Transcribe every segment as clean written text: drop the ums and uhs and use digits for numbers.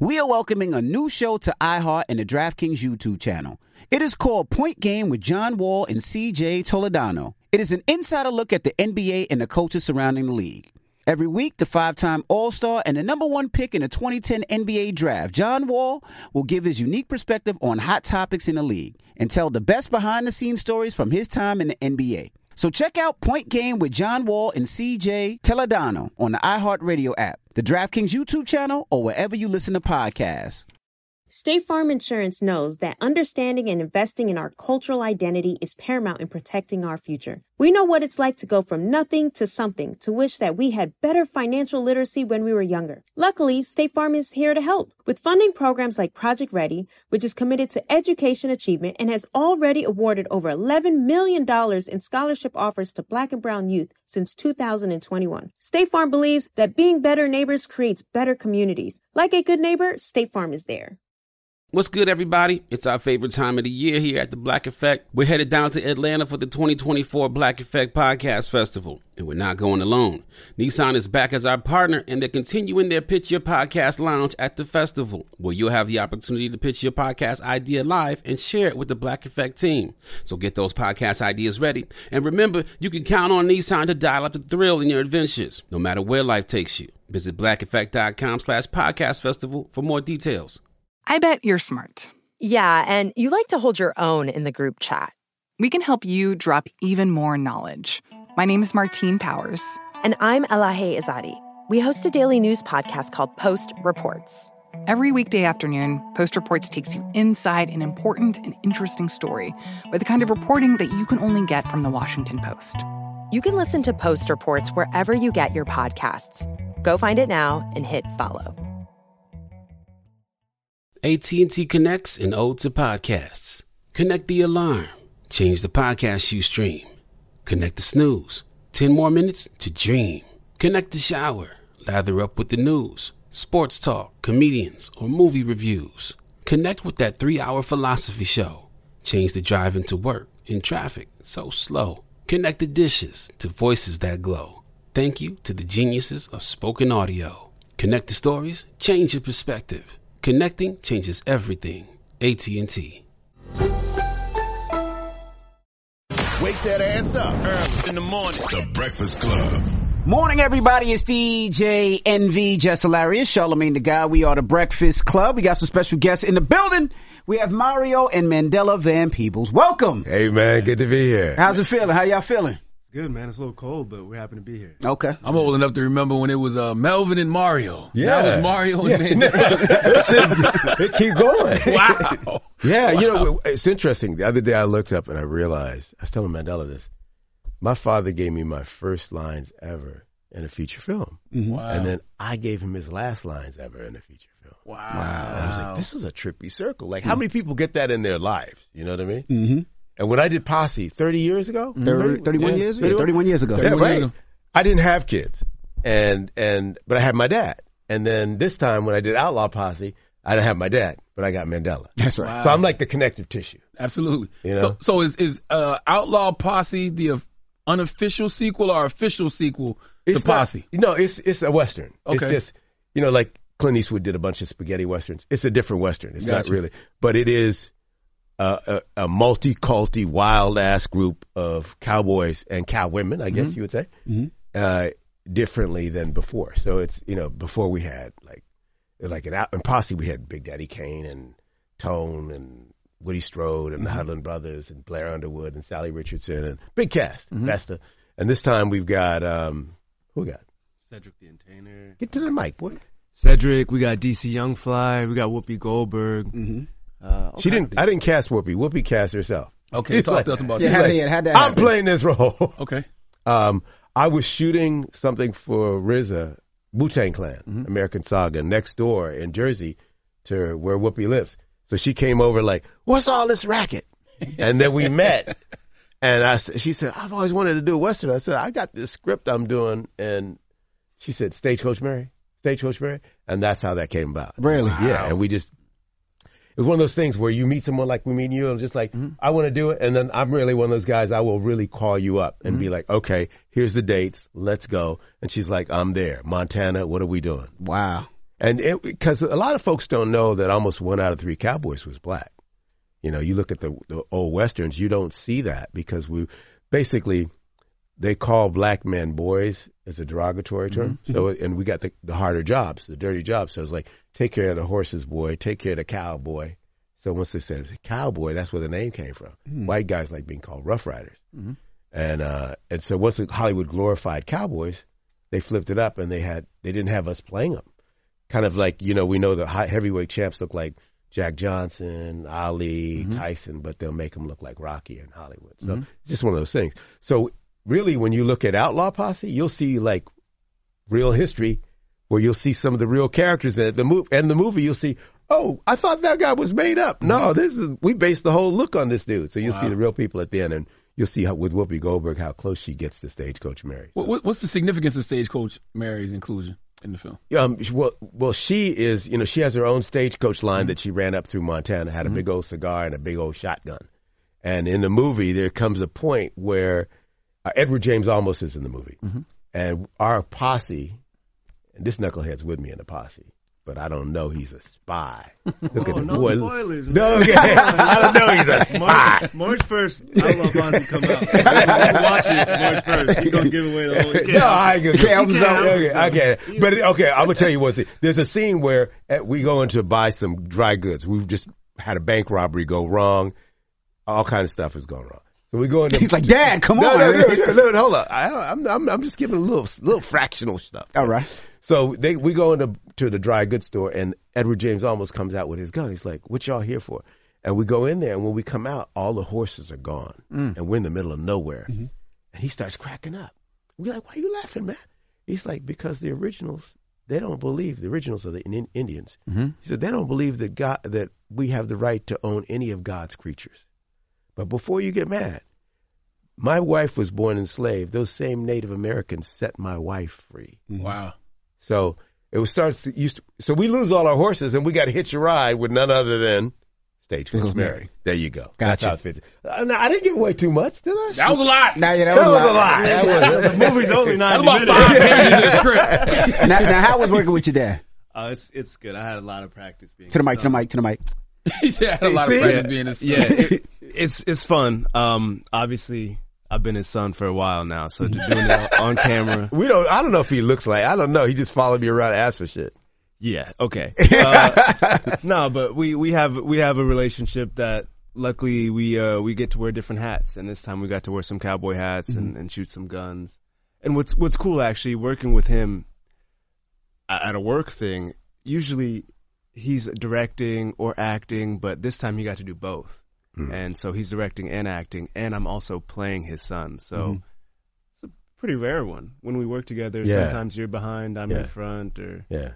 We are welcoming a new show to iHeart and the DraftKings YouTube channel. It is called Point Game with John Wall and CJ Toledano. It is an insider look at the NBA and the coaches surrounding the league. Every week, the 5-time All-Star and the number one pick in the 2010 NBA Draft, John Wall, will give his unique perspective on hot topics in the league and tell the best behind-the-scenes stories from his time in the NBA. So check out Point Game with John Wall and CJ Toledano on the iHeartRadio app, the DraftKings YouTube channel, or wherever you listen to podcasts. State Farm Insurance knows that understanding and investing in our cultural identity is paramount in protecting our future. We know what it's like to go from nothing to something, to wish that we had better financial literacy when we were younger. Luckily, State Farm is here to help with funding programs like Project Ready, which is committed to education achievement and has already awarded over $11 million in scholarship offers to Black and Brown youth since 2021. State Farm believes that being better neighbors creates better communities. Like a good neighbor, State Farm is there. What's good, everybody? It's our favorite time of the year here at the Black Effect. We're headed down to Atlanta for the 2024 Black Effect Podcast Festival, and we're not going alone. Nissan is back as our partner, and they're continuing their Pitch Your Podcast Lounge at the festival, where you'll have the opportunity to pitch your podcast idea live and share it with the Black Effect team. So get those podcast ideas ready. And remember, you can count on Nissan to dial up the thrill in your adventures, no matter where life takes you. Visit blackeffect.com/podcast festival for more details. I bet you're smart. Yeah, and you like to hold your own in the group chat. We can help you drop even more knowledge. My name is Martine Powers. And I'm Elahe Izadi. We host a daily news podcast called Post Reports. Every weekday afternoon, Post Reports takes you inside an important and interesting story with the kind of reporting that you can only get from the Washington Post. You can listen to Post Reports wherever you get your podcasts. Go find it now and hit follow. AT&T connects an ode to podcasts. Connect the alarm. Change the podcast you stream. Connect the snooze. 10 more minutes to dream. Connect the shower. Lather up with the news, sports talk, comedians, or movie reviews. Connect with that 3-hour philosophy show. Change the drive into work in traffic so slow. Connect the dishes to voices that glow. Thank you to the geniuses of spoken audio. Connect the stories. Change your perspective. Connecting changes everything. AT&T. Wake that ass up early in the morning. The Breakfast Club. Morning, everybody. It's DJ NV, Jess Hilarious, Charlamagne the Guy. We are the Breakfast Club. We got some special guests in the building. We have Mario and Mandela Van Peebles. Welcome. Hey, man. Good to be here. How's it feeling? How y'all feeling? Good, man. It's a little cold, but we're happy to be here. Okay. I'm old enough to remember when it was Melvin and Mario. Yeah. That was Mario and Mandela. It keep going. Wow. Yeah, you know, it's interesting. The other day I looked up and I realized, I was telling Mandela this, my father gave me my first lines ever in a feature film. Mm-hmm. Wow. And then I gave him his last lines ever in a feature film. Wow. And I was like, this is a trippy circle. Like, how many people get that in their lives? You know what I mean? Mm-hmm. And when I did Posse 30 years ago? 31 years? Yeah, 31 years ago. Yeah, right. I didn't have kids. But I had my dad. And then this time when I did Outlaw Posse, I didn't have my dad, but I got Mandela. That's right. Wow. So I'm like the connective tissue. Absolutely. You know? So is Outlaw Posse the unofficial sequel or official sequel to Posse? No, it's a Western. Okay. It's just, you know, like Clint Eastwood did a bunch of spaghetti Westerns. It's a different Western. It's not really. But it is a multi-culti, wild-ass group of cowboys and cowwomen, I guess you would say, differently than before. So it's, you know, before we had, in Posse, we had Big Daddy Kane and Tone and Woody Strode and the Hudlin Brothers and Blair Underwood and Sally Richardson and big cast, Vesta. And this time we've got, who we got? Cedric the Entertainer. Get to the mic, boy. Cedric, we got DC Youngfly, we got Whoopi Goldberg. Mm-hmm. I didn't cast Whoopi. Whoopi cast herself. Okay, talk to us about that. Had that I'm playing this role. Okay. I was shooting something for RZA, Wu-Tang Clan, American Saga, next door in Jersey to where Whoopi lives. So she came over like, what's all this racket? And then we met. And she said, I've always wanted to do a Western. I said, I got this script I'm doing. And she said, Stagecoach Mary. And that's how that came about. Really? Wow. Yeah. And it was one of those things where you meet someone like we meet you and just like, I want to do it. And then I'm really one of those guys, I will really call you up and be like, okay, here's the dates. Let's go. And she's like, I'm there. Montana, what are we doing? Wow. And because a lot of folks don't know that almost 1 out of 3 cowboys was black. You know, you look at the old Westerns, you don't see that because they call black men boys as a derogatory term. Mm-hmm. So, and we got the harder jobs, the dirty jobs. So it's like, take care of the horses, boy, take care of the cowboy. So once they said cowboy, that's where the name came from. Mm-hmm. White guys like being called Rough Riders. Mm-hmm. And so once Hollywood glorified cowboys, they flipped it up and they didn't have us playing them. Kind of like, you know, we know the heavyweight champs look like Jack Johnson, Ali, Tyson, but they'll make them look like Rocky in Hollywood. So it's just one of those things. So really, when you look at Outlaw Posse, you'll see like real history where you'll see some of the real characters in the movie. You'll see, oh, I thought that guy was made up. No, we based the whole look on this dude. So you'll see the real people at the end, and you'll see with Whoopi Goldberg how close she gets to Stagecoach Mary. So. What's the significance of Stagecoach Mary's inclusion in the film? Well, she is, you know, she has her own stagecoach line that she ran up through Montana, had a big old cigar and a big old shotgun. And in the movie, there comes a point where Edward James Olmos is in the movie. And our posse, and this knucklehead's with me in the posse, but I don't know he's a spy. Look at him. No boy. Spoilers, man. No, okay. I don't know he's a spy. March 1st, Outlaw Posse come out. Watch it March 1st. He's going to give away the whole... No, I ain't going to help himself. Okay. But, okay, I'm going to tell you one thing. There's a scene where we go in to buy some dry goods. We've just had a bank robbery go wrong. All kinds of stuff is going wrong. So we go into... He's like, Dad, come on. No, hold up. I'm just giving a little fractional stuff. All right. So we go into the dry goods store, and Edward James almost comes out with his gun. He's like, what y'all here for? And we go in there, and when we come out, all the horses are gone. And we're in the middle of nowhere. And he starts cracking up. We're like, why are you laughing, man? He's like, because the originals, they don't believe, the originals are the Indians. He said, they don't believe that we have the right to own any of God's creatures. But before you get mad, my wife was born enslaved. Those same Native Americans set my wife free. Wow. So so we lose all our horses, and we got to hitch a ride with none other than Stagecoach Mary. There you go. Gotcha. That's how it fits. No, I didn't give away too much, did I? That was a lot. That was a lot. The movie's only 90 about minutes. 5 pages of the script. Now, how was working with your dad? It's good. I had a lot of practice being To the mic. He said I had a lot of practice being his son. Yeah, it's fun. Obviously, I've been his son for a while now, so doing it on camera. I don't know if he looks like. I don't know. He just followed me around and asked for shit. Yeah. Okay. No, but we have a relationship that luckily we get to wear different hats, and this time we got to wear some cowboy hats and shoot some guns. And what's cool actually working with him at a work thing. Usually he's directing or acting, but this time he got to do both. And so he's directing and acting, and I'm also playing his son. So it's a pretty rare one. When we work together, sometimes you're behind, I'm in front. And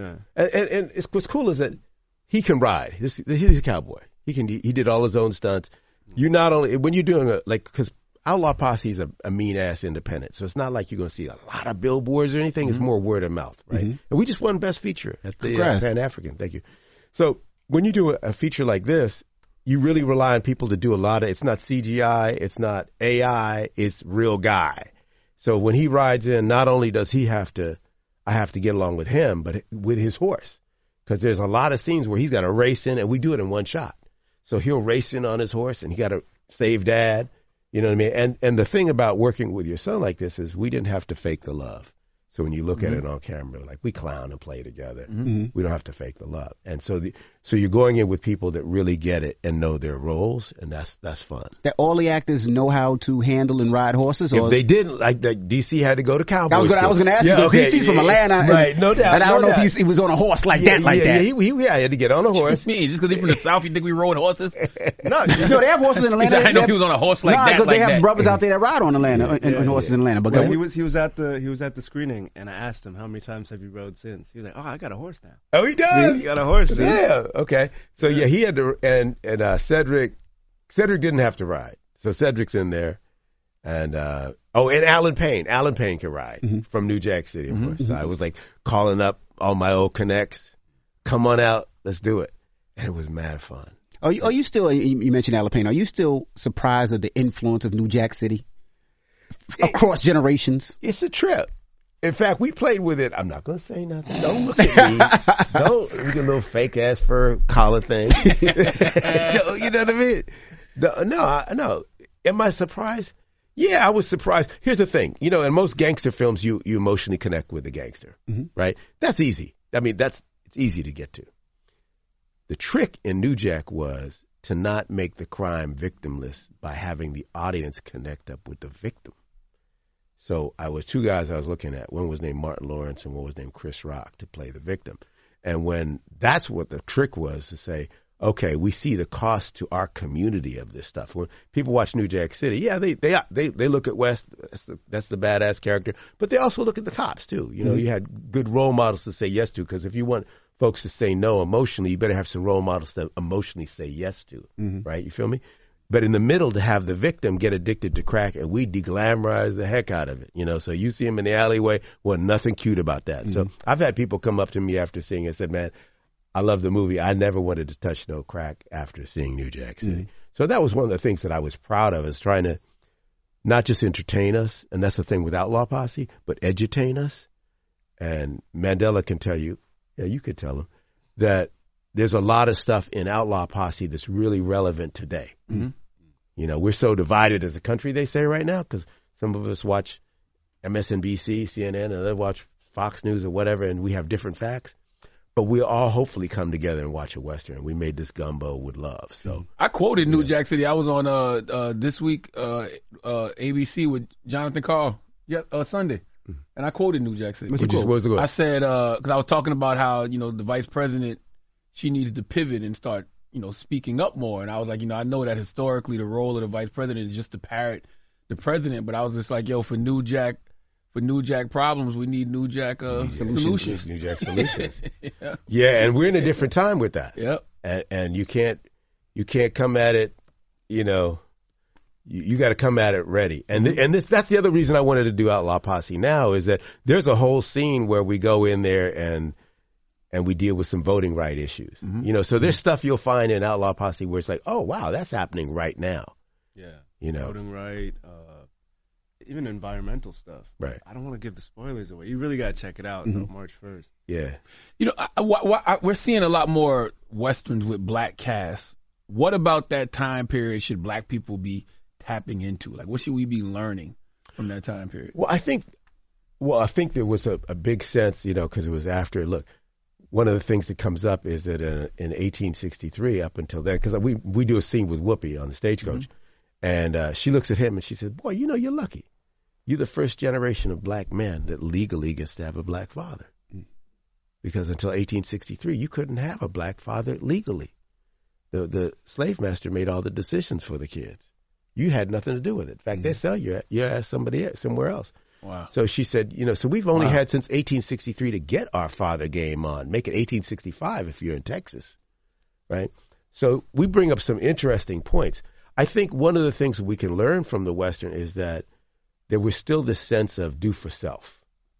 what's cool is that he can ride. He's a cowboy. He did all his own stunts. You not only, when you're doing because Outlaw Posse is a mean-ass independent, so it's not like you're going to see a lot of billboards or anything. It's more word of mouth, right? And we just won Best Feature at the Pan-African. Thank you. So when you do a feature like this, you really rely on people to do a lot of, it's not CGI, it's not AI, it's real guy. So when he rides in, not only does I have to get along with him, but with his horse. Because there's a lot of scenes where he's got to race in, and we do it in one shot. So he'll race in on his horse, and he got to save Dad. You know what I mean? And the thing about working with your son like this is we didn't have to fake the love. So when you look at it on camera, like we clown and play together. We don't have to fake the love. And so you're going in with people that really get it and know their roles, and that's fun. That all the actors know how to handle and ride horses? If they didn't, like DC had to go to cowboy I was going to ask you, DC's from Atlanta. Right, no doubt. And I don't know if he was on a horse like that. He had to get on a horse. What do you mean? Just because he's from the South, you think we rode horses? No, they have horses in Atlanta. I know he was on a horse like that. No, they have brothers out there that ride on Atlanta, and horses in Atlanta. But he was at the screening, and I asked him, how many times have you rode since? He was like, I got a horse now. Oh, he does? He got a horse. Yeah, okay. So, he had to, and Cedric didn't have to ride. So Cedric's in there. And, and Alan Payne. Alan Payne can ride from New Jack City, of course. So I was like calling up all my old connects. Come on out. Let's do it. And it was mad fun. Are you still, you mentioned Alan Payne, are you still surprised at the influence of New Jack City across generations? It's a trip. In fact, we played with it. I'm not going to say nothing. Don't look at me. Don't. We get a little fake ass fur collar thing. You know what I mean? No. Am I surprised? Yeah, I was surprised. Here's the thing. You know, in most gangster films, you emotionally connect with the gangster, right? That's easy. I mean, it's easy to get to. The trick in New Jack was to not make the crime victimless by having the audience connect up with the victim. So two guys I was looking at. One was named Martin Lawrence and one was named Chris Rock to play the victim. And that's what the trick was, to say, okay, we see the cost to our community of this stuff. When people watch New Jack City, yeah, they look at West, that's the badass character, but they also look at the cops too. You know, you had good role models to say yes to, because if you want folks to say no emotionally, you better have some role models to emotionally say yes to, right? You feel me? But in the middle, to have the victim get addicted to crack, and we deglamorize the heck out of it, you know. So you see him in the alleyway, nothing cute about that. So I've had people come up to me after seeing it and said, man, I love the movie. I never wanted to touch no crack after seeing New Jack City. So that was one of the things that I was proud of, is trying to not just entertain us, and that's the thing with Outlaw Posse, but edutain us. And Mandela can tell you, yeah, you could tell him, that there's a lot of stuff in Outlaw Posse that's really relevant today. You know, we're so divided as a country, they say right now, because some of us watch MSNBC, CNN, and they watch Fox News or whatever, and we have different facts. But we all hopefully come together and watch a Western. We made this gumbo with love. So I quoted New Jack City. I was on this week ABC with Jonathan Carl Sunday, and I quoted New Jack City. What was the quote? I said, because I was talking about how, you know, the vice president, she needs to pivot and start, you know, speaking up more. And I was like, you know, I know that historically the role of the vice president is just to parrot the president, but I was just like, yo, for New Jack problems, we need New Jack solutions. New Jack solutions. Yeah, and we're in a different time with that. Yep. And you can't come at it, you know, you got to come at it ready. And that's the other reason I wanted to do Outlaw Posse now, is that there's a whole scene where we go in there and we deal with some voting right issues. You know, so there's stuff you'll find in Outlaw Posse where it's like, oh wow, that's happening right now. Yeah. You know, voting right, even environmental stuff. Right. I don't want to give the spoilers away. You really got to check it out until March 1st. Yeah. You know, we're seeing a lot more Westerns with black casts. What about that time period should black people be tapping into? Like, what should we be learning from that time period? Well, I think there was a big sense, you know, because it was after, look, one of the things that comes up is that in 1863, up until then, because we do a scene with Whoopi on the Stagecoach, and she looks at him and she says, boy, you know, you're lucky. You're the first generation of black men that legally gets to have a black father. Because until 1863, you couldn't have a black father legally. The slave master made all the decisions for the kids. You had nothing to do with it. In fact, they sell your ass somewhere else. Wow. So she said, you know, so we've only had since 1863 to get our father game on. Make it 1865 if you're in Texas, right? So we bring up some interesting points. I think one of the things we can learn from the Western is that there was still this sense of do for self.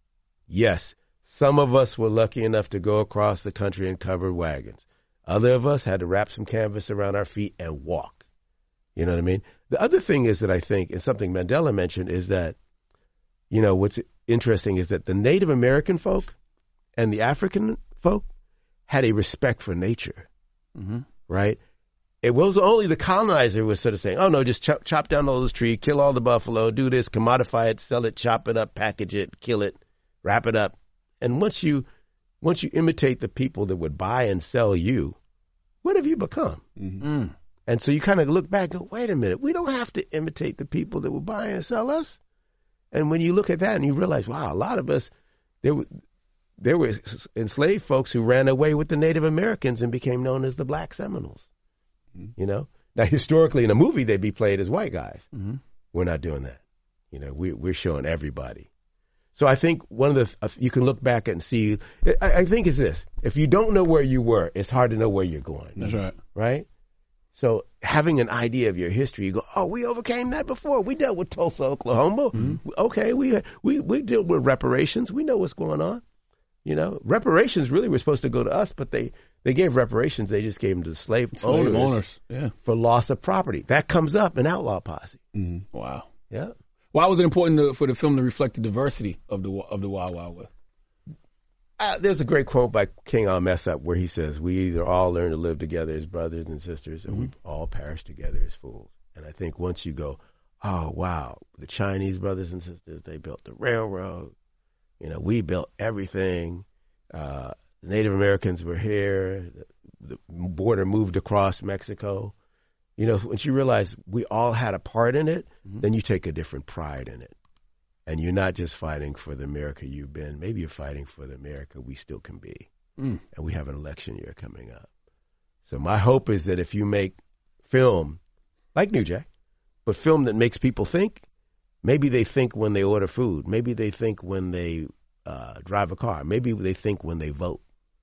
Yes, some of us were lucky enough to go across the country in covered wagons. Other of us had to wrap some canvas around our feet and walk. You know what I mean? The other thing is that I think, and something Mandela mentioned, is that, you know, what's interesting is that the Native American folk and the African folk had a respect for nature, right? It was only the colonizer was sort of saying, oh, no, just chop down all those trees, kill all the buffalo, do this, commodify it, sell it, chop it up, package it, kill it, wrap it up. And once you imitate the people that would buy and sell you, what have you become? And so you kind of look back and go, wait a minute, we don't have to imitate the people that would buy and sell us. And when you look at that and you realize, wow, a lot of us, there were enslaved folks who ran away with the Native Americans and became known as the Black Seminoles. You know, now historically in a movie they'd be played as white guys. We're not doing that. You know, we're showing everybody. So I think one of the you can look back and see. I think it's this: if you don't know where you were, it's hard to know where you're going. That's right. Right. So having an idea of your history, you go, oh, we overcame that before. We dealt with Tulsa, Oklahoma. Okay, we dealt with reparations. We know what's going on. You know, reparations really were supposed to go to us, but they gave reparations. They just gave them to the slave owners yeah, for loss of property. That comes up in Outlaw Posse. Wow. Yeah. Why was it important for the film to reflect the diversity of the Wild Wild West? There's a great quote by King Al-Messap where he says, "We either all learn to live together as brothers and sisters, or we all perish together as fools." And I think once you go, oh, wow, the Chinese brothers and sisters, they built the railroad. We built everything. The Native Americans were here. The border moved across Mexico. Once you realize we all had a part in it, then you take a different pride in it. And you're not just fighting for the America you've been. Maybe you're fighting for the America we still can be. And we have an election year coming up. So my hope is that if you make film like New Jack, but film that makes people think, maybe they think when they order food. Maybe they think when they drive a car. Maybe they think when they vote.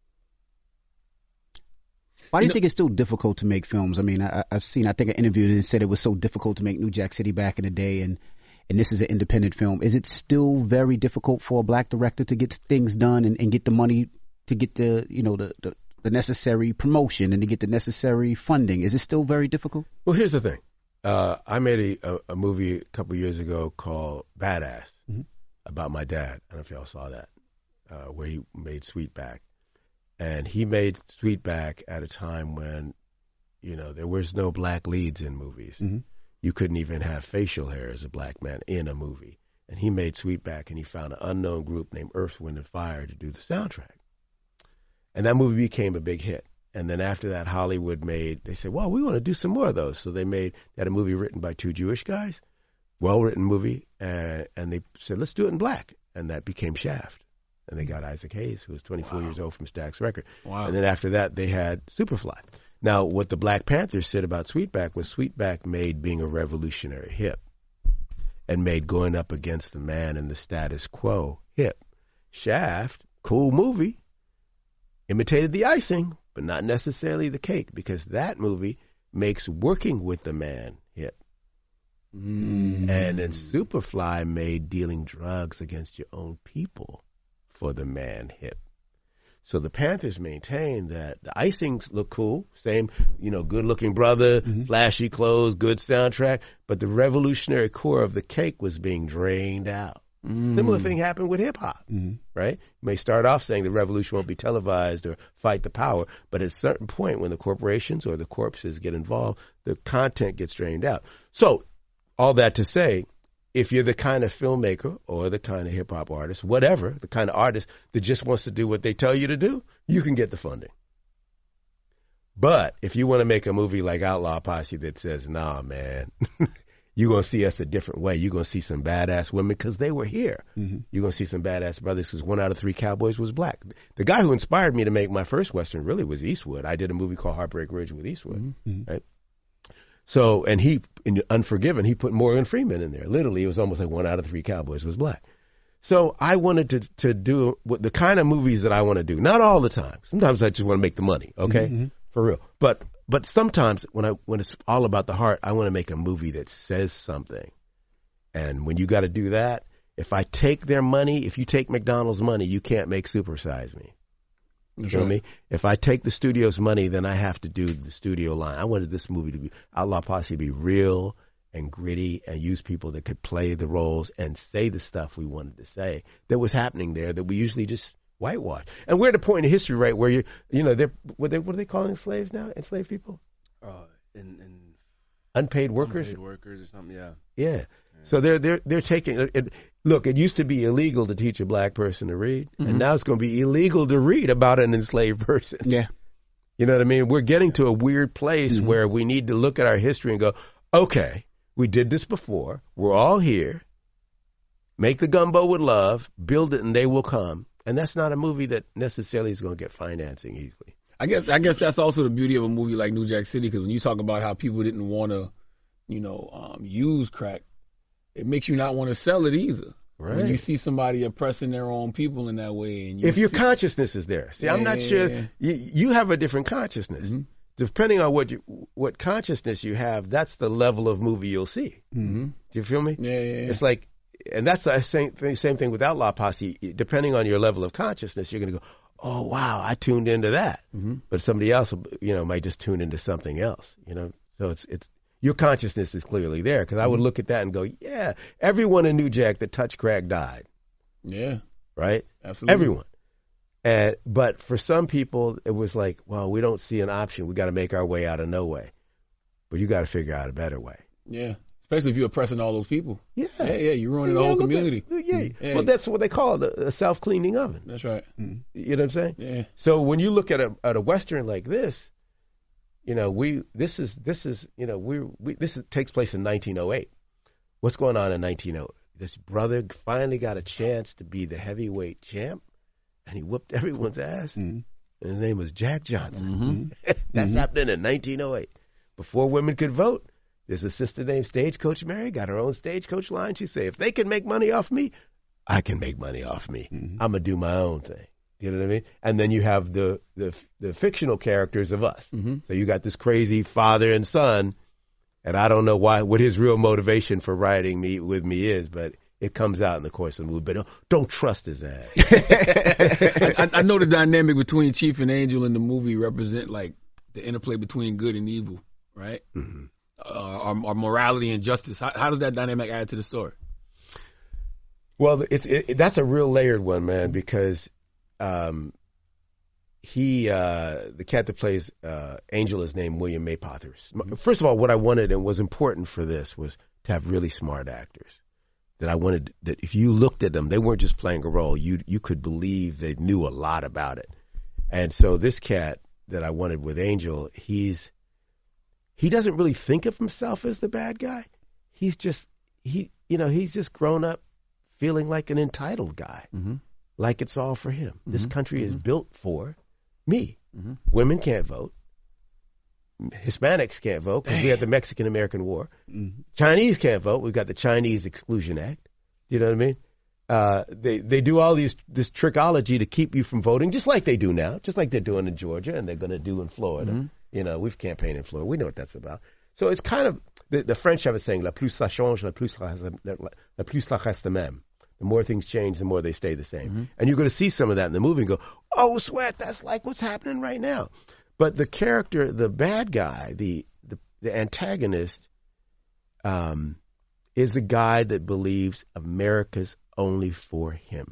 Why do you think it's still difficult to make films? I mean, I think an interview that said it was so difficult to make New Jack City back in the day, and this is an independent film. Is it still very difficult for a black director to get things done and get the money to get the necessary promotion and to get the necessary funding? Is it still very difficult? Well, here's the thing. I made a movie a couple years ago called Badass about my dad. I don't know if y'all saw that, where he made Sweetback. And he made Sweetback at a time when, there was no black leads in movies. You couldn't even have facial hair as a black man in a movie. And he made Sweetback, and he found an unknown group named Earth, Wind, and Fire to do the soundtrack. And that movie became a big hit. And then after that, Hollywood they said, well, we want to do some more of those. So they had a movie written by two Jewish guys, well-written movie, and they said, let's do it in black. And that became Shaft. And they got Isaac Hayes, who was 24 years old from Stax Record. Wow. And then after that, they had Superfly. Now, what the Black Panthers said about Sweetback was Sweetback made being a revolutionary hip and made going up against the man and the status quo hip. Shaft, cool movie, imitated the icing, but not necessarily the cake, because that movie makes working with the man hip. And then Superfly made dealing drugs against your own people for the man hip. So the Panthers maintain that the icings look cool, same, good-looking brother, flashy clothes, good soundtrack, but the revolutionary core of the cake was being drained out. Similar thing happened with hip-hop, right? You may start off saying the revolution won't be televised or fight the power, but at a certain point when the corporations or the corpses get involved, the content gets drained out. So all that to say, if you're the kind of filmmaker or the kind of hip-hop artist, whatever, the kind of artist that just wants to do what they tell you to do, you can get the funding. But if you want to make a movie like Outlaw Posse that says, nah, man, you're going to see us a different way. You're going to see some badass women because they were here. You're going to see some badass brothers because 1 out of 3 cowboys was black. The guy who inspired me to make my first Western really was Eastwood. I did a movie called Heartbreak Ridge with Eastwood, right? So, and he, in Unforgiven, he put Morgan Freeman in there. Literally, it was almost like 1 out of 3 cowboys was black. So I wanted to do the kind of movies that I want to do. Not all the time. Sometimes I just want to make the money, okay? For real. But sometimes when it's all about the heart, I want to make a movie that says something. And when you got to do that, if I take their money, if you take McDonald's money, you can't make Super Size Me. You know what I mean? If I take the studio's money, then I have to do the studio line. I wanted this movie to be, Outlaw Posse, to be real and gritty and use people that could play the roles and say the stuff we wanted to say that was happening there that we usually just whitewash. And we're at a point in history, right, where what are they calling slaves now? Enslaved people? Unpaid workers? Unpaid workers or something, yeah. Yeah. So they're taking it. Look, it used to be illegal to teach a black person to read, and now it's going to be illegal to read about an enslaved person. Yeah. You know what I mean? We're getting to a weird place where we need to look at our history and go, okay, we did this before. We're all here. Make the gumbo with love, build it, and they will come. And that's not a movie that necessarily is going to get financing easily. I guess that's also the beauty of a movie like New Jack City, because when you talk about how people didn't want to, use crack, it makes you not want to sell it either. Right. When you see somebody oppressing their own people in that way. And if your consciousness is there. See, I'm not sure. You have a different consciousness. Depending on what consciousness you have, that's the level of movie you'll see. Do you feel me? Yeah. It's like, and that's the same thing with Outlaw Posse. Depending on your level of consciousness, you're going to go, oh, wow, I tuned into that. But somebody else, might just tune into something else, So your consciousness is clearly there. Because I would look at that and go, yeah, everyone in New Jack that touched crack died. Yeah. Right? Absolutely. Everyone. But for some people, it was like, well, we don't see an option. We got to make our way out of no way. But you got to figure out a better way. Yeah. Especially if you're oppressing all those people. Yeah. Yeah, you're ruining the whole community. Yeah. Well, that's what they call it, a self-cleaning oven. That's right. You know what I'm saying? Yeah. So when you look at a Western like this, this takes place in 1908. What's going on in 1908? This brother finally got a chance to be the heavyweight champ, and he whooped everyone's ass. And his name was Jack Johnson. That's happening in 1908. Before women could vote, there's a sister named Stagecoach Mary, got her own Stagecoach line. She said, if they can make money off me, I can make money off me. I'm going to do my own thing. You know what I mean? And then you have the fictional characters of us. So you got this crazy father and son, and I don't know what his real motivation for writing with me is, but it comes out in the course of the movie. But don't trust his ass. I know the dynamic between Chief and Angel in the movie represent like the interplay between good and evil, right? Our morality and justice. How does that dynamic add to the story? Well, that's a real layered one, man, because the cat that plays Angel is named William Maypother. First of all, what I wanted and was important for this was to have really smart actors. That I wanted that if you looked at them, they weren't just playing a role. You could believe they knew a lot about it. And so this cat that I wanted with Angel, he doesn't really think of himself as the bad guy. He's just he's just grown up feeling like an entitled guy, like it's all for him. This country is built for me. Women can't vote. Hispanics can't vote because we had the Mexican-American War. Chinese can't vote. We've got the Chinese Exclusion Act. You know what I mean? They do all this trickology to keep you from voting, just like they do now, just like they're doing in Georgia and they're going to do in Florida. We've campaigned in Florida. We know what that's about. So it's kind of the French have a saying: "La plus ça change, la plus ça reste même." The more things change, the more they stay the same. And you're going to see some of that in the movie and go, "Oh, sweat, that's like what's happening right now." But the character, the bad guy, the antagonist, is the guy that believes America's only for him.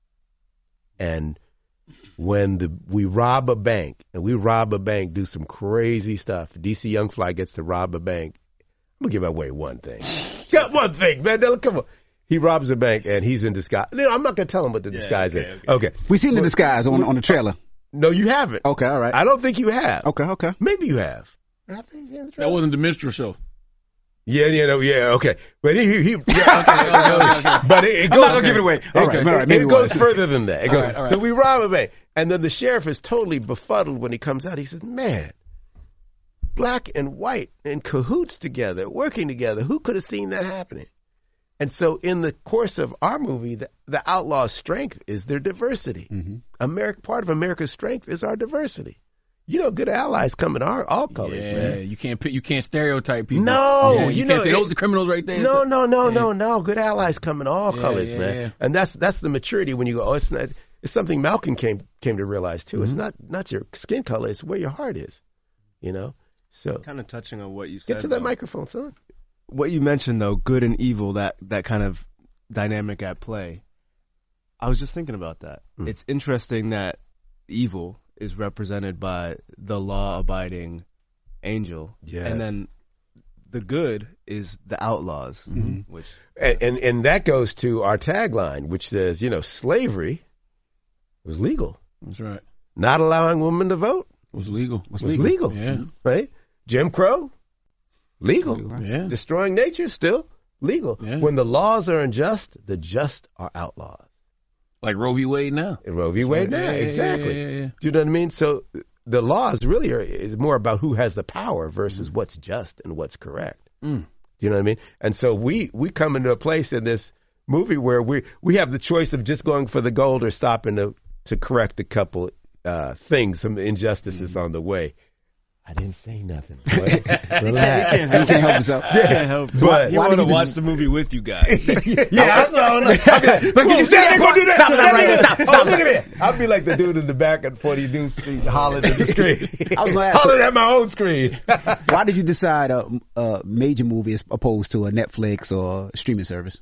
And when we rob a bank, do some crazy stuff. DC Young Fly gets to rob a bank. I'm gonna give away one thing. Got one thing, man. Come on. He robs a bank and he's in disguise. No, I'm not gonna tell him what the disguise is. Okay. We seen the disguise on the trailer. No, you haven't. Okay, all right. I don't think you have. Okay. Maybe you have. That wasn't the minstrel show. Yeah, okay. But he Okay. but it goes. I'm not gonna give it away. All right. It goes further than that. All right. So we rob a bank, and then the sheriff is totally befuddled when he comes out. He says, "Man, black and white in cahoots together, working together. Who could have seen that happening?" And so in the course of our movie, the outlaw's strength is their diversity. Part of America's strength is our diversity. Good allies come in all colors, man. You can't stereotype people. No, you can't say those are the criminals right there. No. Good allies come in all colors, man. Yeah. And that's the maturity when you go, it's something Malcolm came to realize too. It's not your skin color, it's where your heart is. So kind of touching on what you said. Get to that microphone, son. What you mentioned though, good and evil, that kind of dynamic at play. I was just thinking about that. It's interesting that evil is represented by the law-abiding Angel, and then the good is the outlaws, which and that goes to our tagline, which says, slavery was legal. That's right. Not allowing women to vote was legal. Was legal. Yeah. Right. Jim Crow, legal. Yeah. Destroying nature, still legal. Yeah. When the laws are unjust, the just are outlaws. Like Roe v. Wade now. Exactly. Yeah. Do you know what I mean? So the laws really is more about who has the power versus what's just and what's correct. Do you know what I mean? And so we come into a place in this movie where we have the choice of just going for the gold or stopping to correct a couple things, some injustices on the way. I didn't say nothing. Relax. He can't help himself. Can't help it. But He wanted to watch the movie with you guys. Yeah, that's what I'm like. Look, did you see that? Go do that. Stop right there. Stop. Look at it. I'll be like the dude in the back at 42nd Street hollering at the screen. I was going to ask, hollering at my own screen. why did you decide a major movie as opposed to a Netflix or a streaming service?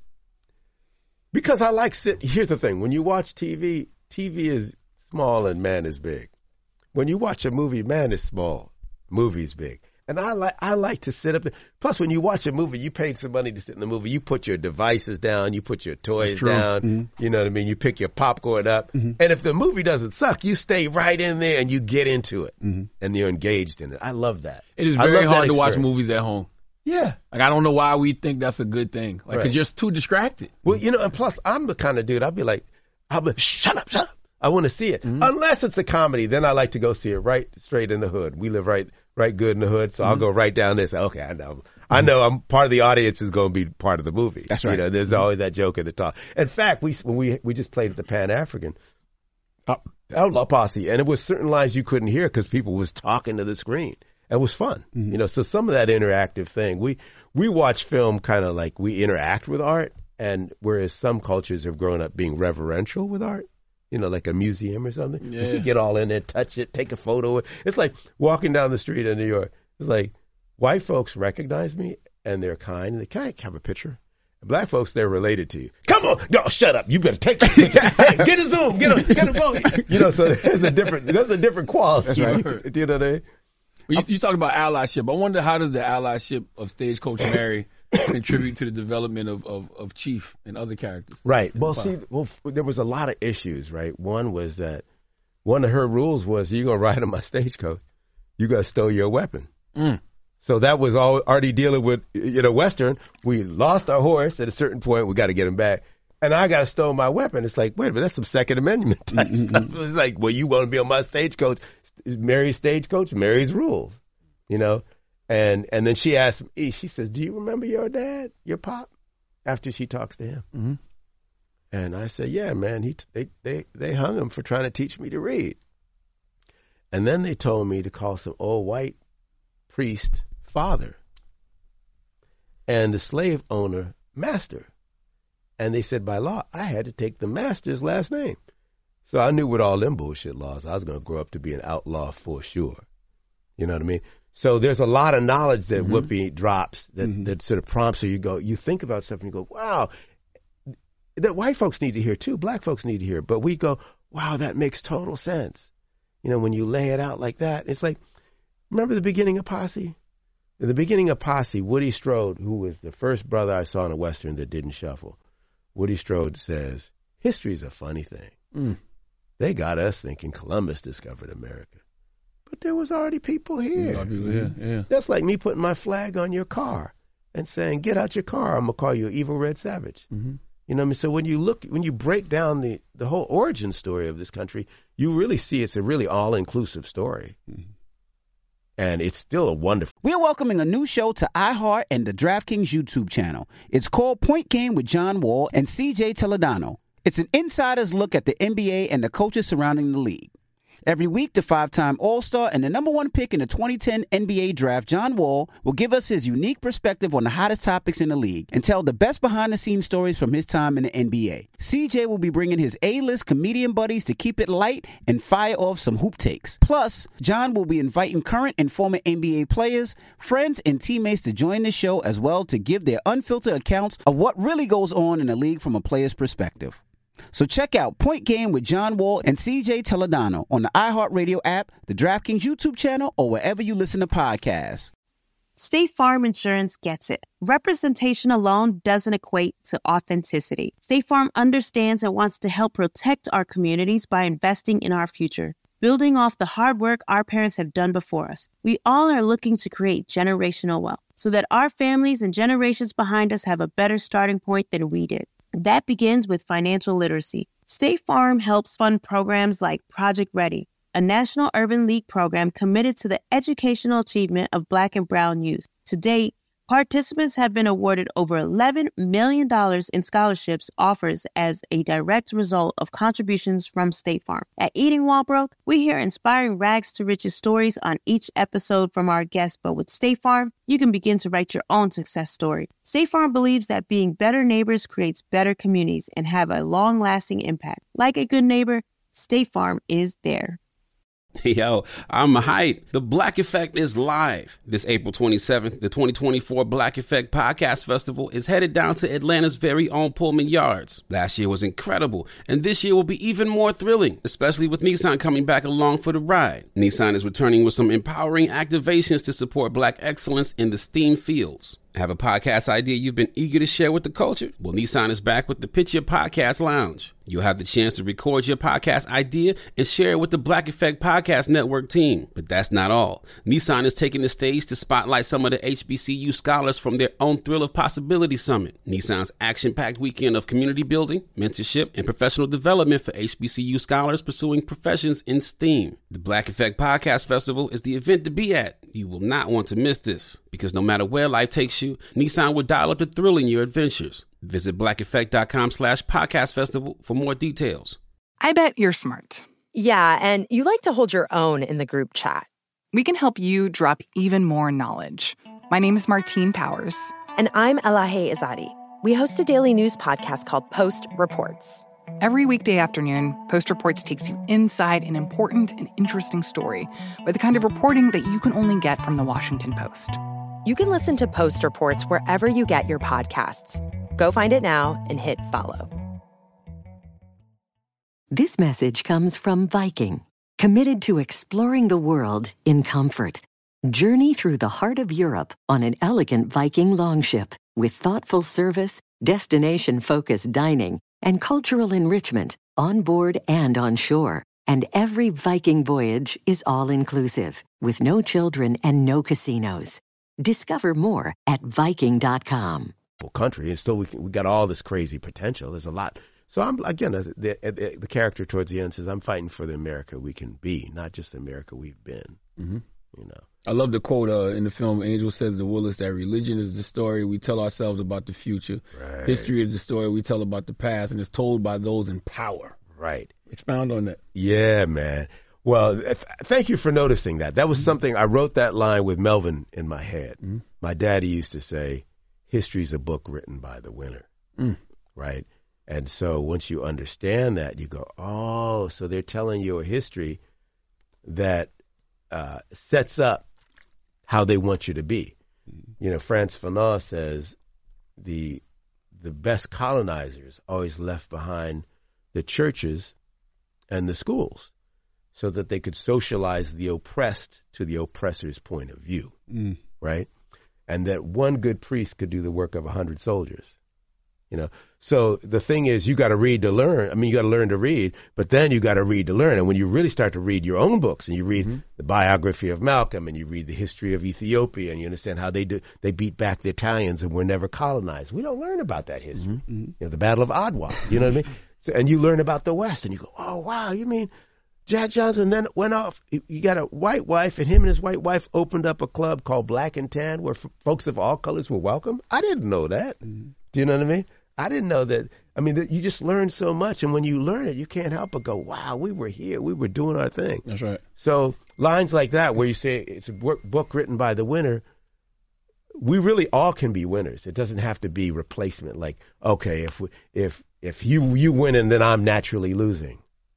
Because I like here's the thing. When you watch TV, TV is small and man is big. When you watch a movie, man is small, movie is big. And I like to sit up there. Plus, when you watch a movie, you paid some money to sit in the movie. You put your devices down. You put your toys down. Mm-hmm. You know what I mean? You pick your popcorn up. Mm-hmm. And if the movie doesn't suck, you stay right in there and you get into it. Mm-hmm. And you're engaged in it. I love that. It is very hard to watch movies at home. Yeah. Like, I don't know why we think that's a good thing. Like, because you're too distracted. Well, you know, and plus, I'm the kind of dude, I'll be like, shut up. I want to see it. Mm-hmm. Unless it's a comedy, then I like to go see it right straight in the hood. We live right good in the hood, so I'll go right down there and say, okay, I know I'm part of the audience is going to be part of the movie. That's right. You know, there's always that joke at the top. In fact, when we just played at the Pan-African Outlaw Posse, and it was certain lines you couldn't hear because people was talking to the screen. It was fun. Mm-hmm. You know, so some of that interactive thing, we watch film kind of like we interact with art, and whereas some cultures have grown up being reverential with art. You know, like a museum or something. Yeah. You get all in there, touch it, take a photo. It's like walking down the street in New York. It's like white folks recognize me and they're kind. And they kind of have a picture. And black folks, they're related to you. Come on, no, shut up. You better take that picture. Hey, get a zoom, get a phone. You know, so there's a different quality. That's right. Do you know what I mean? Well, you talked about allyship. I wonder, how does the allyship of Stagecoach Mary contribute to the development of Chief and other characters? Right. Well, there was a lot of issues, right? One was that one of her rules was, you're going to ride on my stagecoach, you got to stow your weapon. Mm. So that was already dealing with, you know, Western. We lost our horse at a certain point. We got to get him back. And I got to stow my weapon. It's like, wait a minute, that's some Second Amendment type stuff. It's like, well, you want to be on my stagecoach, Mary's stagecoach, Mary's rules, you know? And then she asked me, she says, do you remember your dad, your pop? After she talks to him. Mm-hmm. And I said, yeah, man, they hung him for trying to teach me to read. And then they told me to call some old white priest father and the slave owner master. And they said by law, I had to take the master's last name. So I knew with all them bullshit laws, I was going to grow up to be an outlaw for sure. You know what I mean? So there's a lot of knowledge that Whoopi drops that sort of prompts you. You think about stuff and you go, wow, that white folks need to hear too. Black folks need to hear. But we go, wow, that makes total sense. You know, when you lay it out like that, it's like, remember the beginning of Posse? In the beginning of Posse, Woody Strode, who was the first brother I saw in a Western that didn't shuffle, Woody Strode says, history's a funny thing. Mm. They got us thinking Columbus discovered America. But there was already people here. Yeah. That's like me putting my flag on your car and saying, get out your car, I'm going to call you an evil red savage. Mm-hmm. You know what I mean? So when you break down the whole origin story of this country, you really see it's a really all-inclusive story. Mm-hmm. And it's still a wonderful. We're welcoming a new show to iHeart and the DraftKings YouTube channel. It's called Point Game with John Wall and CJ Toledano. It's an insider's look at the NBA and the coaches surrounding the league. Every week, the 5-time All-Star and the number 1 pick in the 2010 NBA Draft, John Wall, will give us his unique perspective on the hottest topics in the league and tell the best behind-the-scenes stories from his time in the NBA. CJ will be bringing his A-list comedian buddies to keep it light and fire off some hoop takes. Plus, John will be inviting current and former NBA players, friends, and teammates to join the show as well to give their unfiltered accounts of what really goes on in the league from a player's perspective. So check out Point Game with John Wall and CJ Toledano on the iHeartRadio app, the DraftKings YouTube channel, or wherever you listen to podcasts. State Farm Insurance gets it. Representation alone doesn't equate to authenticity. State Farm understands and wants to help protect our communities by investing in our future. Building off the hard work our parents have done before us, we all are looking to create generational wealth so that our families and generations behind us have a better starting point than we did. That begins with financial literacy. State Farm helps fund programs like Project Ready, a National Urban League program committed to the educational achievement of Black and Brown youth. To date, Participants have been awarded over $11 million in scholarships offers as a direct result of contributions from State Farm. At Eating While Broke, we hear inspiring rags to riches stories on each episode from our guests, but with State Farm, you can begin to write your own success story. State Farm believes that being better neighbors creates better communities and have a long-lasting impact. Like a good neighbor, State Farm is there. Yo, I'm hyped. The Black Effect is live. This April 27th, the 2024 Black Effect Podcast Festival is headed down to Atlanta's very own Pullman Yards. Last year was incredible, and this year will be even more thrilling, especially with Nissan coming back along for the ride. Nissan is returning with some empowering activations to support Black excellence in the STEAM fields. Have a podcast idea you've been eager to share with the culture? Well, Nissan is back with the Pitch Your Podcast Lounge. You'll have the chance to record your podcast idea and share it with the Black Effect Podcast Network team. But that's not all. Nissan is taking the stage to spotlight some of the HBCU scholars from their own Thrill of Possibility Summit. Nissan's action-packed weekend of community building, mentorship, and professional development for HBCU scholars pursuing professions in STEAM. The Black Effect Podcast Festival is the event to be at. You will not want to miss this, because no matter where life takes you, Nissan will dial up the thrill in your adventures. Visit blackeffect.com/podcast festival for more details. I bet you're smart. Yeah, and you like to hold your own in the group chat. We can help you drop even more knowledge. My name is Martine Powers. And I'm Elahe Izadi. We host a daily news podcast called Post Reports. Every weekday afternoon, Post Reports takes you inside an important and interesting story with the kind of reporting that you can only get from the Washington Post. You can listen to Post Reports wherever you get your podcasts. Go find it now and hit follow. This message comes from Viking, committed to exploring the world in comfort. Journey through the heart of Europe on an elegant Viking longship with thoughtful service, destination-focused dining, and cultural enrichment on board and on shore. And every Viking voyage is all-inclusive, with no children and no casinos. Discover more at Viking.com. Country, and still we got all this crazy potential. There's a lot. So I'm again the character towards the end says I'm fighting for the America we can be, not just the America we've been. Mm-hmm. You know, I love the quote in the film. Angel says to Willis that religion is the story we tell ourselves about the future. Right. History is the story we tell about the past, and it's told by those in power. Right. Expound on that. Yeah, man. Well, thank you for noticing that. That was something I wrote that line with Melvin in my head. Mm-hmm. My daddy used to say, history's a book written by the winner, right? And so once you understand that, you go, oh, so they're telling you a history that sets up how they want you to be. You know, Frantz Fanon says the best colonizers always left behind the churches and the schools so that they could socialize the oppressed to the oppressor's point of view, right? And that one good priest could do the work of 100 soldiers, you know. So the thing is, you got to read to learn. I mean, you got to learn to read, but then you got to read to learn. And when you really start to read your own books and you read the biography of Malcolm and you read the history of Ethiopia and you understand how they beat back the Italians and were never colonized. We don't learn about that history. You know, the Battle of Adwa, you know what I mean? So, and you learn about the West and you go, oh, wow, you mean Jack Johnson then went off. He got a white wife, and him and his white wife opened up a club called Black and Tan where folks of all colors were welcome. I didn't know that. Do you know what I mean? I didn't know that. I mean, you just learn so much, and when you learn it, you can't help but go, wow, we were here. We were doing our thing. That's right. So lines like that where you say it's a book written by the winner, we really all can be winners. It doesn't have to be replacement like, okay, if you win and then I'm naturally losing.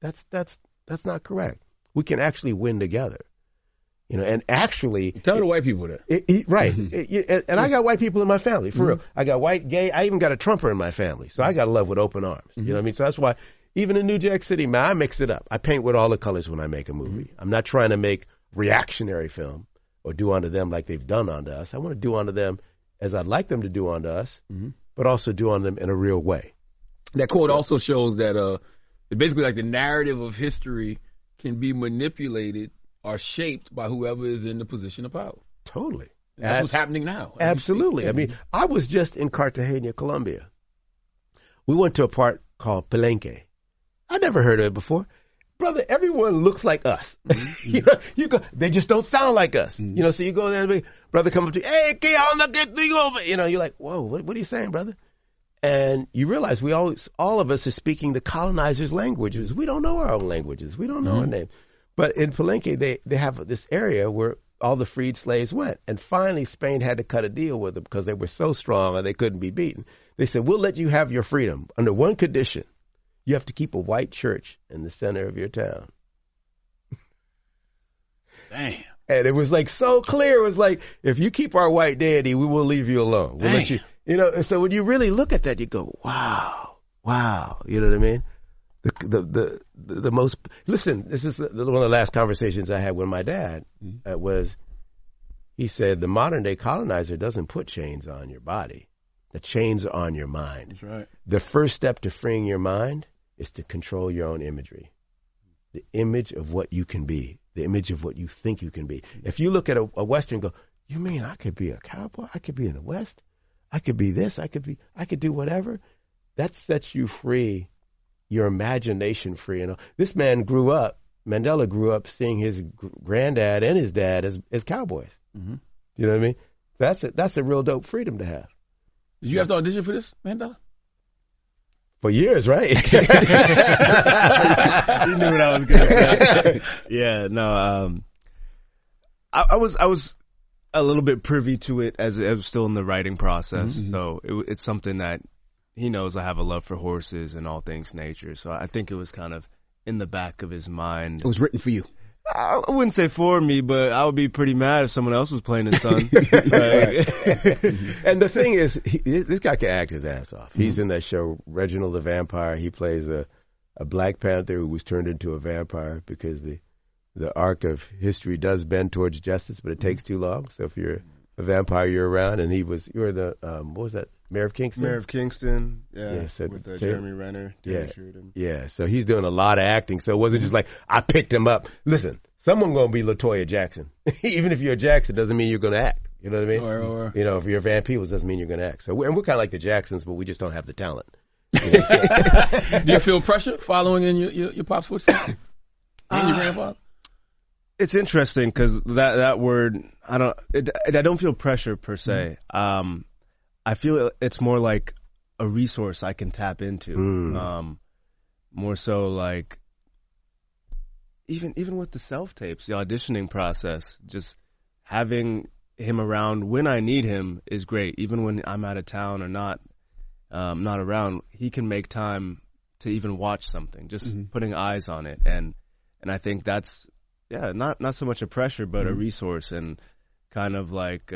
That's not correct. We can actually win together, you know. And actually, tell the white people that. Right. And I got white people in my family for real. I got white, gay. I even got a Trumper in my family, so I got to love with open arms. You know what I mean? So that's why even in New Jack City, man, I mix it up. I paint with all the colors when I make a movie. I'm not trying to make reactionary film or do unto them like they've done unto us. I want to do unto them as I'd like them to do unto us, but also do unto them in a real way. That quote also shows that basically like the narrative of history can be manipulated or shaped by whoever is in the position of power. Totally. And that's what's happening now. Absolutely. I mean, I was just in Cartagena, Colombia. We went to a part called Palenque. I never heard of it before. brother, everyone looks like us. You go, they just don't sound like us. So you go there and be, brother come up to you, hey, get over. You're like, whoa, what are you saying, brother? And you realize all of us are speaking the colonizers' languages. We don't know our own languages. We don't know our name. But in Palenque, they have this area where all the freed slaves went. And finally, Spain had to cut a deal with them because they were so strong and they couldn't be beaten. They said, we'll let you have your freedom under one condition. You have to keep a white church in the center of your town. Damn. And it was like so clear. It was like, if you keep our white deity, we will leave you alone. We'll let you, so when you really look at that, you go, wow. You know what I mean? The most, listen, this is one of the last conversations I had with my dad was, he said, the modern day colonizer doesn't put chains on your body. The chains are on your mind. That's right. The first step to freeing your mind is to control your own imagery. The image of what you can be. The image of what you think you can be. If you look at a Western and go, you mean I could be a cowboy? I could be in the West? I could be this? I could do whatever? That sets you free, your imagination free. This man Mandela grew up seeing his granddad and his dad as cowboys. Mm-hmm. You know what I mean? That's a real dope freedom to have. Did you have to audition for this, Mandela? For years, right? You knew what I was going to say. Yeah, no. I was a little bit privy to it as I was still in the writing process. Mm-hmm. So it's something that he knows I have a love for horses and all things nature. So I think it was kind of in the back of his mind. It was written for you. I wouldn't say for me, but I would be pretty mad if someone else was playing his son. And the thing is, this guy can act his ass off. He's in that show, Reginald the Vampire. He plays a Black Panther who was turned into a vampire because the arc of history does bend towards justice, but it takes too long. So if you're a vampire, you're around. And you were the, what was that, Mayor of Kingston? Mayor of Kingston, yeah so with Jeremy Renner. Yeah, so he's doing a lot of acting. So it wasn't just like, I picked him up. Listen, someone's going to be LaToya Jackson. Even if you're a Jackson, doesn't mean you're going to act. You know what I mean? Or. If you're Van Peebles, doesn't mean you're going to act. So we're kind of like the Jacksons, but we just don't have the talent. Do you feel pressure following in your pop's footsteps? And your grandfather? It's interesting because that word, I don't feel pressure per se. I feel it's more like a resource I can tap into. More so like even with the self tapes, the auditioning process, just having him around when I need him is great. Even when I'm out of town or not around, he can make time to even watch something, just putting eyes on it. And I think that's not so much a pressure, but a resource and kind of like.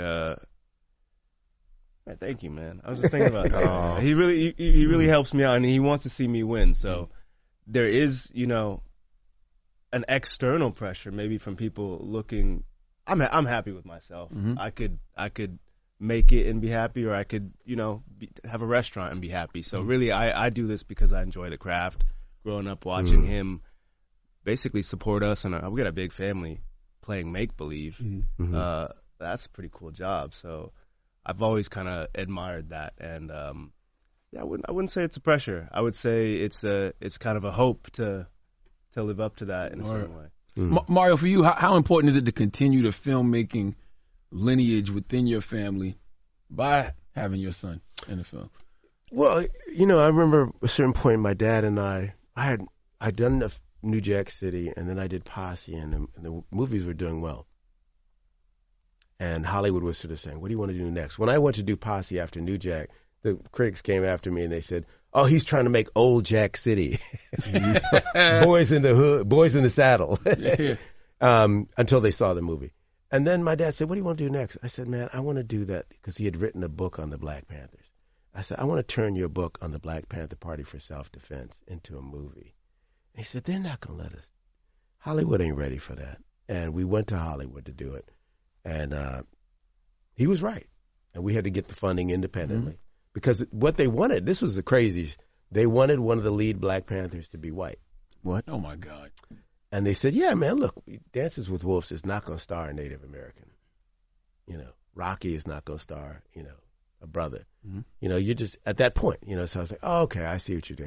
Thank you, man. I was just thinking about that. He really helps me out, and he wants to see me win. So there is, an external pressure, maybe from people looking. I'm happy with myself. I could make it and be happy, or I could, have a restaurant and be happy. So really, I do this because I enjoy the craft. Growing up watching him, basically support us, and we got a big family playing make believe. That's a pretty cool job. So. I've always kind of admired that, and I wouldn't say it's a pressure. I would say it's kind of a hope to live up to that in a certain way. Mario, for you, how important is it to continue the filmmaking lineage within your family by having your son in the film? Well, I remember a certain point, my dad and I'd done enough New Jack City, and then I did Posse, and the movies were doing well. And Hollywood was sort of saying, what do you want to do next? When I went to do Posse after New Jack, the critics came after me and they said, oh, he's trying to make Old Jack City. Boys in the hood, boys in the saddle. Until they saw the movie. And then my dad said, what do you want to do next? I said, man, I want to do that because he had written a book on the Black Panthers. I said, I want to turn your book on the Black Panther Party for Self-Defense into a movie. And he said, they're not going to let us. Hollywood ain't ready for that. And we went to Hollywood to do it. And he was right. And we had to get the funding independently. Because what they wanted, this was the craziest, they wanted one of the lead Black Panthers to be white. What? Oh, my God. And they said, yeah, man, look, Dances with Wolves is not going to star a Native American. Rocky is not going to star, a brother. You're just at that point, so I was like, oh, okay, I see what you're doing.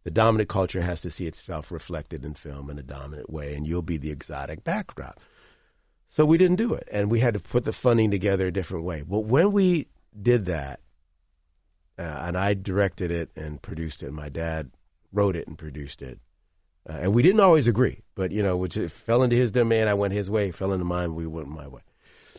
The dominant culture has to see itself reflected in film in a dominant way, and you'll be the exotic backdrop. So we didn't do it, and we had to put the funding together a different way. But when we did that, and I directed it and produced it, and my dad wrote it and produced it, and we didn't always agree, but, which it fell into his domain, I went his way, fell into mine, we went my way.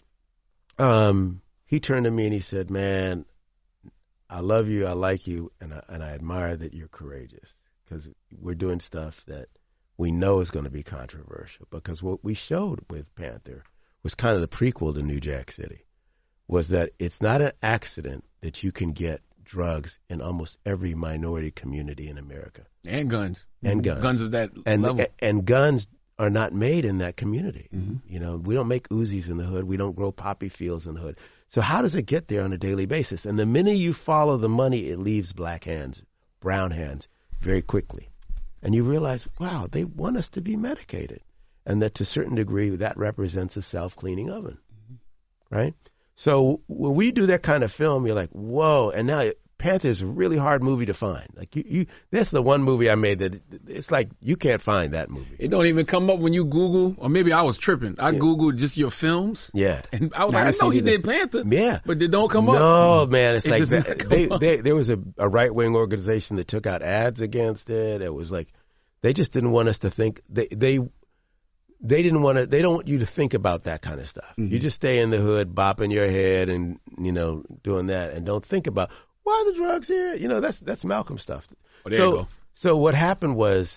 He turned to me and he said, man, I love you, I like you, and I admire that you're courageous, because we're doing stuff that we know is going to be controversial, because what we showed with Panther was kind of the prequel to New Jack City, was that it's not an accident that you can get drugs in almost every minority community in America. And guns. And guns. Guns of that level. And guns are not made in that community. Mm-hmm. We don't make Uzis in the hood. We don't grow poppy fields in the hood. So how does it get there on a daily basis? And the minute you follow the money, it leaves black hands, brown hands, very quickly. And you realize, wow, they want us to be medicated. And that to a certain degree, that represents a self-cleaning oven, right? So when we do that kind of film, you're like, whoa. And now Panther is a really hard movie to find. Like that's the one movie I made that it's like you can't find that movie. It don't even come up when you Google, or maybe I was tripping. I Googled just your films. Yeah. And I was like, I know he did Panther. Yeah. But it don't come up. No, man. It's like there was a right-wing organization that took out ads against it. It was like they just didn't want us to think. They didn't want to. They don't want you to think about that kind of stuff. Mm-hmm. You just stay in the hood, bopping your head, and doing that, and don't think about why are the drugs here. That's Malcolm stuff. Oh, there you go. So what happened was,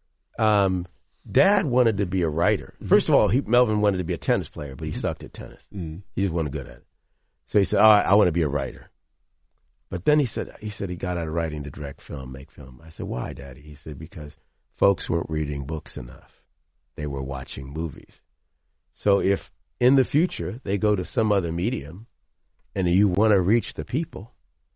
Dad wanted to be a writer. Mm-hmm. First of all, Melvin wanted to be a tennis player, but he sucked at tennis. Mm-hmm. He just wasn't good at it. So he said, I want to be a writer. But then he said he got out of writing to direct film, make film. I said, why, Daddy? He said, because folks weren't reading books enough. They were watching movies. So if in the future they go to some other medium and you want to reach the people,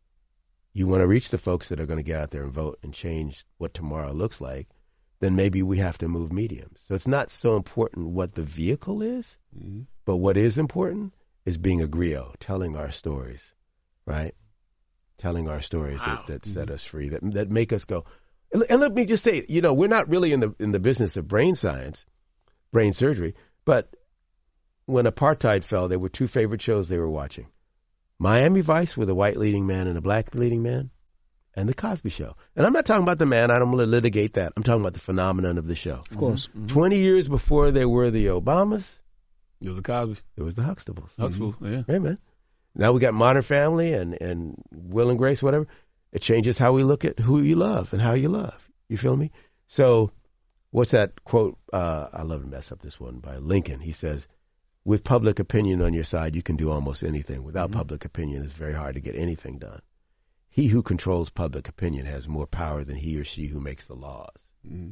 you want to reach the folks that are going to get out there and vote and change what tomorrow looks like, then maybe we have to move mediums. So it's not so important what the vehicle is, but what is important is being a griot, telling our stories, right? Telling our stories that set us free, that make us go. And let me just say, we're not really in the business of brain science, brain surgery, but when apartheid fell, there were two favorite shows they were watching. Miami Vice with a white leading man and a black leading man, and The Cosby Show. And I'm not talking about the man. I don't want to litigate that. I'm talking about the phenomenon of the show. Of course. Mm-hmm. 20 years before there were the Obamas, it was the Cosby. It was the Huxtables. Huxtable, yeah. Right, man. Now we got Modern Family and Will and Grace, whatever. It changes how we look at who you love and how you love. You feel me? So what's that quote? I love to mess up this one by Lincoln. He says, with public opinion on your side, you can do almost anything. Without public opinion, it's very hard to get anything done. He who controls public opinion has more power than he or she who makes the laws.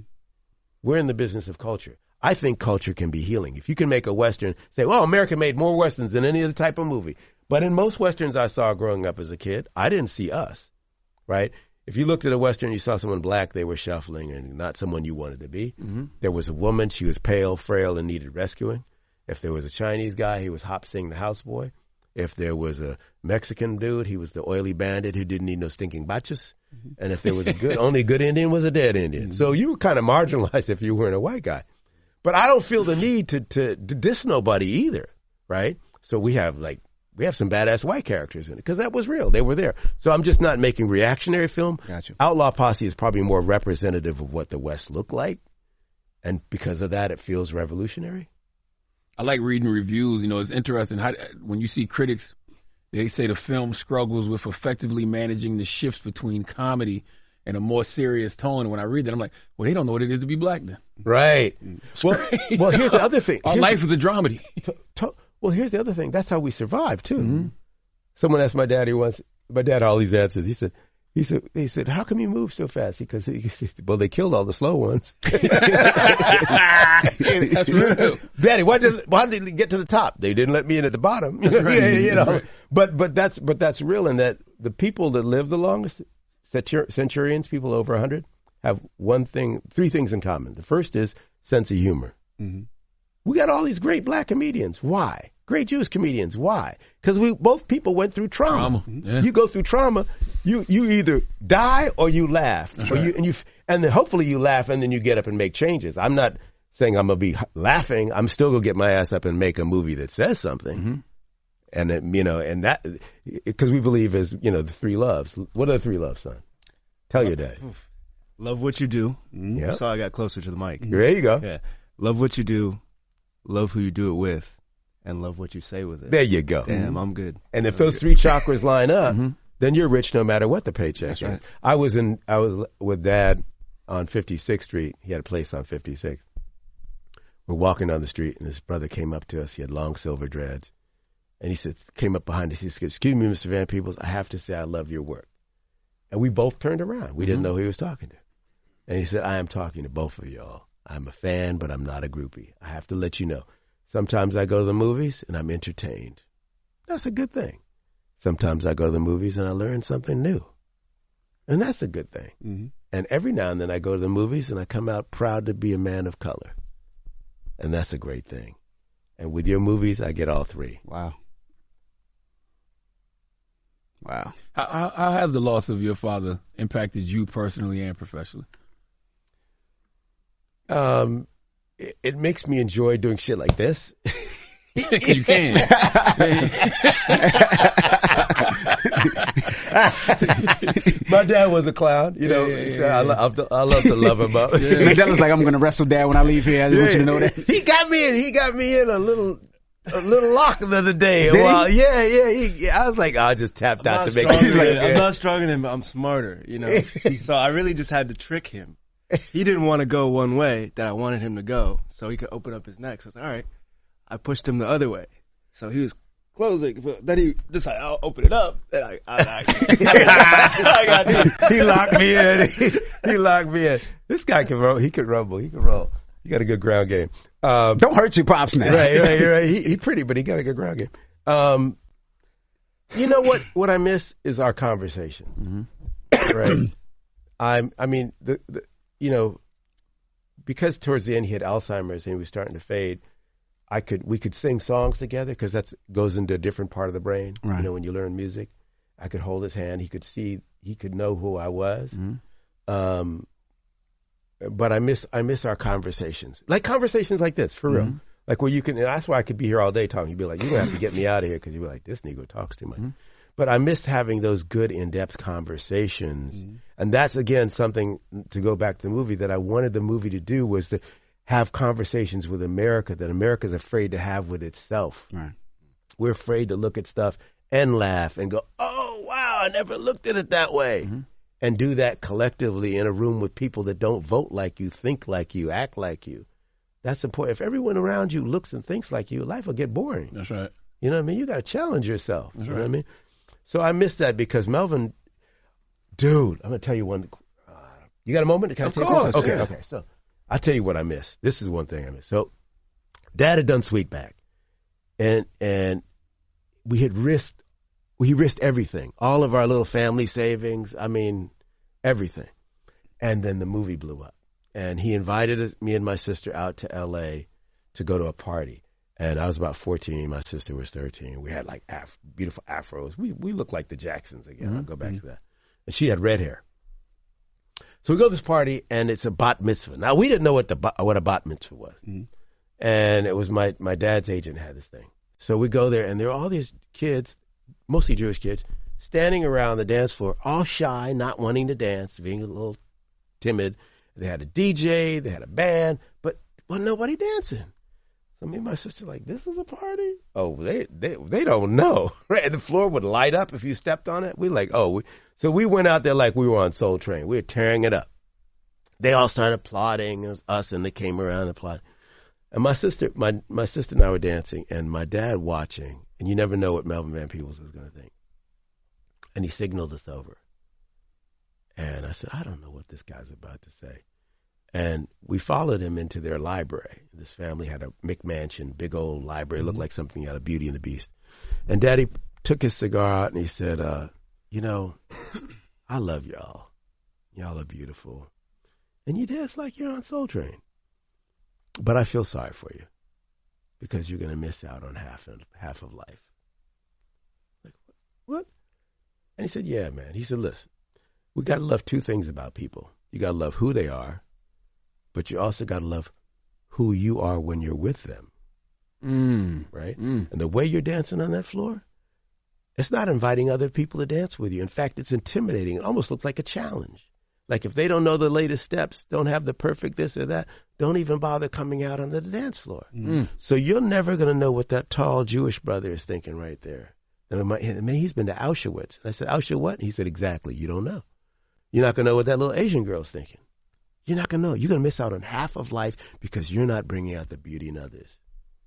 We're in the business of culture. I think culture can be healing. If you can make a Western, say, well, America made more Westerns than any other type of movie. But in most Westerns I saw growing up as a kid, I didn't see us. Right? If you looked at a Western, you saw someone black, they were shuffling and not someone you wanted to be. There was a woman, she was pale, frail, and needed rescuing. If there was a Chinese guy, he was Hop-Sing the houseboy. If there was a Mexican dude, he was the oily bandit who didn't need no stinking bachas. And if there was only good Indian was a dead Indian. So you were kind of marginalized if you weren't a white guy. But I don't feel the need to diss nobody either, right? So we have some badass white characters in it because that was real. They were there. So I'm just not making reactionary film. Gotcha. Outlaw Posse is probably more representative of what the West looked like. And because of that, it feels revolutionary. I like reading reviews. It's interesting how when you see critics, they say the film struggles with effectively managing the shifts between comedy and a more serious tone. And when I read that, I'm like, well, they don't know what it is to be black then. Right. Well, here's the other thing. Our life is a dramedy. Well, here's the other thing. That's how we survive, too. Someone asked my daddy once, my dad had all these answers. He said, how come you move so fast? Because he said, well, they killed all the slow ones. That's real. Daddy, why did they get to the top? They didn't let me in at the bottom. Right. But that's real in that the people that live the longest, centurions, people over 100, have three things in common. The first is sense of humor. We got all these great black comedians. Why? great Jewish comedians. Why? Because both people went through trauma. Yeah. You go through trauma, you either die or you laugh. That's or right. and then hopefully you laugh and then you get up and make changes. I'm not saying I'm going to be laughing. I'm still going to get my ass up and make a movie that says something. Mm-hmm. And then, and that, because we believe as, the three loves. What are the three loves, son? Tell your dad. Love what you do. Yep. So I got closer to the mic. There you go. Yeah. Love what you do. Love who you do it with. And love what you say with it. There you go. Damn, I'm good. And if those three chakras line up, Mm-hmm. then you're rich no matter what the paycheck is. right. I was with Dad on 56th Street. He had a place on 56th. We're walking down the street, and this brother came up to us. He had long silver dreads. And came up behind us. He said, "Excuse me, Mr. Van Peebles, I have to say I love your work." And we both turned around. We didn't know who he was talking to. And he said, "I am talking to both of y'all. I'm a fan, but I'm not a groupie. I have to let you know. Sometimes I go to the movies and I'm entertained. That's a good thing. Sometimes I go to the movies and I learn something new. And that's a good thing. Mm-hmm. And every now and then I go to the movies and I come out proud to be a man of color. And that's a great thing. And with your movies, I get all three." Wow. Wow. How has the loss of your father impacted you personally and professionally? It makes me enjoy doing shit like this. Because you can. My dad was a clown, Yeah. I love to love him up. My dad was like, "I'm going to wrestle Dad when I leave here. I just want you to know that." He got me in a little lock the other day. Did Well, yeah. I was like, I just tapped out to make it. I'm not stronger than him, but I'm smarter, So I really just had to trick him. He didn't want to go one way that I wanted him to go, so he could open up his neck. So I was like, all right. I pushed him the other way. So he was closing. Then he just like, I'll open it up. And He locked me in. He locked me in. This guy can roll. He could rumble. He can roll. He got a good ground game. Don't hurt your pops now. Right. He pretty, but he got a good ground game. You know what I miss is our conversation. Mm-hmm. Right. Because towards the end he had Alzheimer's and he was starting to fade. We could sing songs together because that goes into a different part of the brain. Right. When you learn music, I could hold his hand. He could know who I was. Mm-hmm. But I miss our conversations, like conversations like this, for real. Like where you can, and that's why I could be here all day talking. You'd be like, "You're going to have to get me out of here," because you'd be like, "This Negro talks too much." Mm-hmm. But I miss having those good in-depth conversations. Mm-hmm. And that's, again, something, to go back to the movie, that I wanted the movie to do, was to have conversations with America that America's afraid to have with itself. Right. We're afraid to look at stuff and laugh and go, "Oh, wow, I never looked at it that way." Mm-hmm. And do that collectively in a room with people that don't vote like you, think like you, act like you. That's important. If everyone around you looks and thinks like you, life will get boring. That's right. You know what I mean? You got to challenge yourself. That's you right. know what I mean? So I miss that because Melvin, dude, I'm going to tell you one. You got a moment? Can I tell you course, okay, yeah. okay. So I'll tell you what I miss. This is one thing I miss. So Dad had done Sweetback, and he risked everything, all of our little family savings. I mean, everything. And then the movie blew up, and he invited me and my sister out to L.A. to go to a party. And I was about 14. My sister was 13. We had like beautiful afros. We looked like the Jacksons again. I'll go back to that. And she had red hair. So we go to this party, and it's a bat mitzvah. Now, we didn't know what a bat mitzvah was. Mm-hmm. And it was my dad's agent had this thing. So we go there, and there are all these kids, mostly Jewish kids, standing around the dance floor, all shy, not wanting to dance, being a little timid. They had a DJ, they had a band, but nobody dancing. So me and my sister like, "This is a party?" Oh, they don't know. Right? And the floor would light up if you stepped on it. We like, so we went out there like we were on Soul Train. We were tearing it up. They all started applauding us, and they came around and applauded. And my sister and I were dancing, and my dad watching, and you never know what Melvin Van Peebles is going to think. And he signaled us over. And I said, "I don't know what this guy's about to say." And we followed him into their library. This family had a McMansion, big old library. It looked like something out of Beauty and the Beast. And Daddy took his cigar out and he said, "I love y'all. Y'all are beautiful. And you dance like you're on Soul Train. But I feel sorry for you. because you're going to miss out on half of life. Like, what? And he said, yeah, man. He said, listen, we got to love two things about people. You got to love who they are, but you also got to love who you are when you're with them. Right? And the way you're dancing on that floor, it's not inviting other people to dance with you. In fact, it's intimidating. It almost looks like a challenge. Like if they don't know the latest steps, don't have the perfect this or that, don't even bother coming out on the dance floor. So you're never going to know what that tall Jewish brother is thinking right there. And man, he's been to Auschwitz. And I said, Auschwitz what? He said, exactly. You don't know. You're not going to know what that little Asian girl's thinking. You're not going to know. You're going to miss out on half of life because you're not bringing out the beauty in others.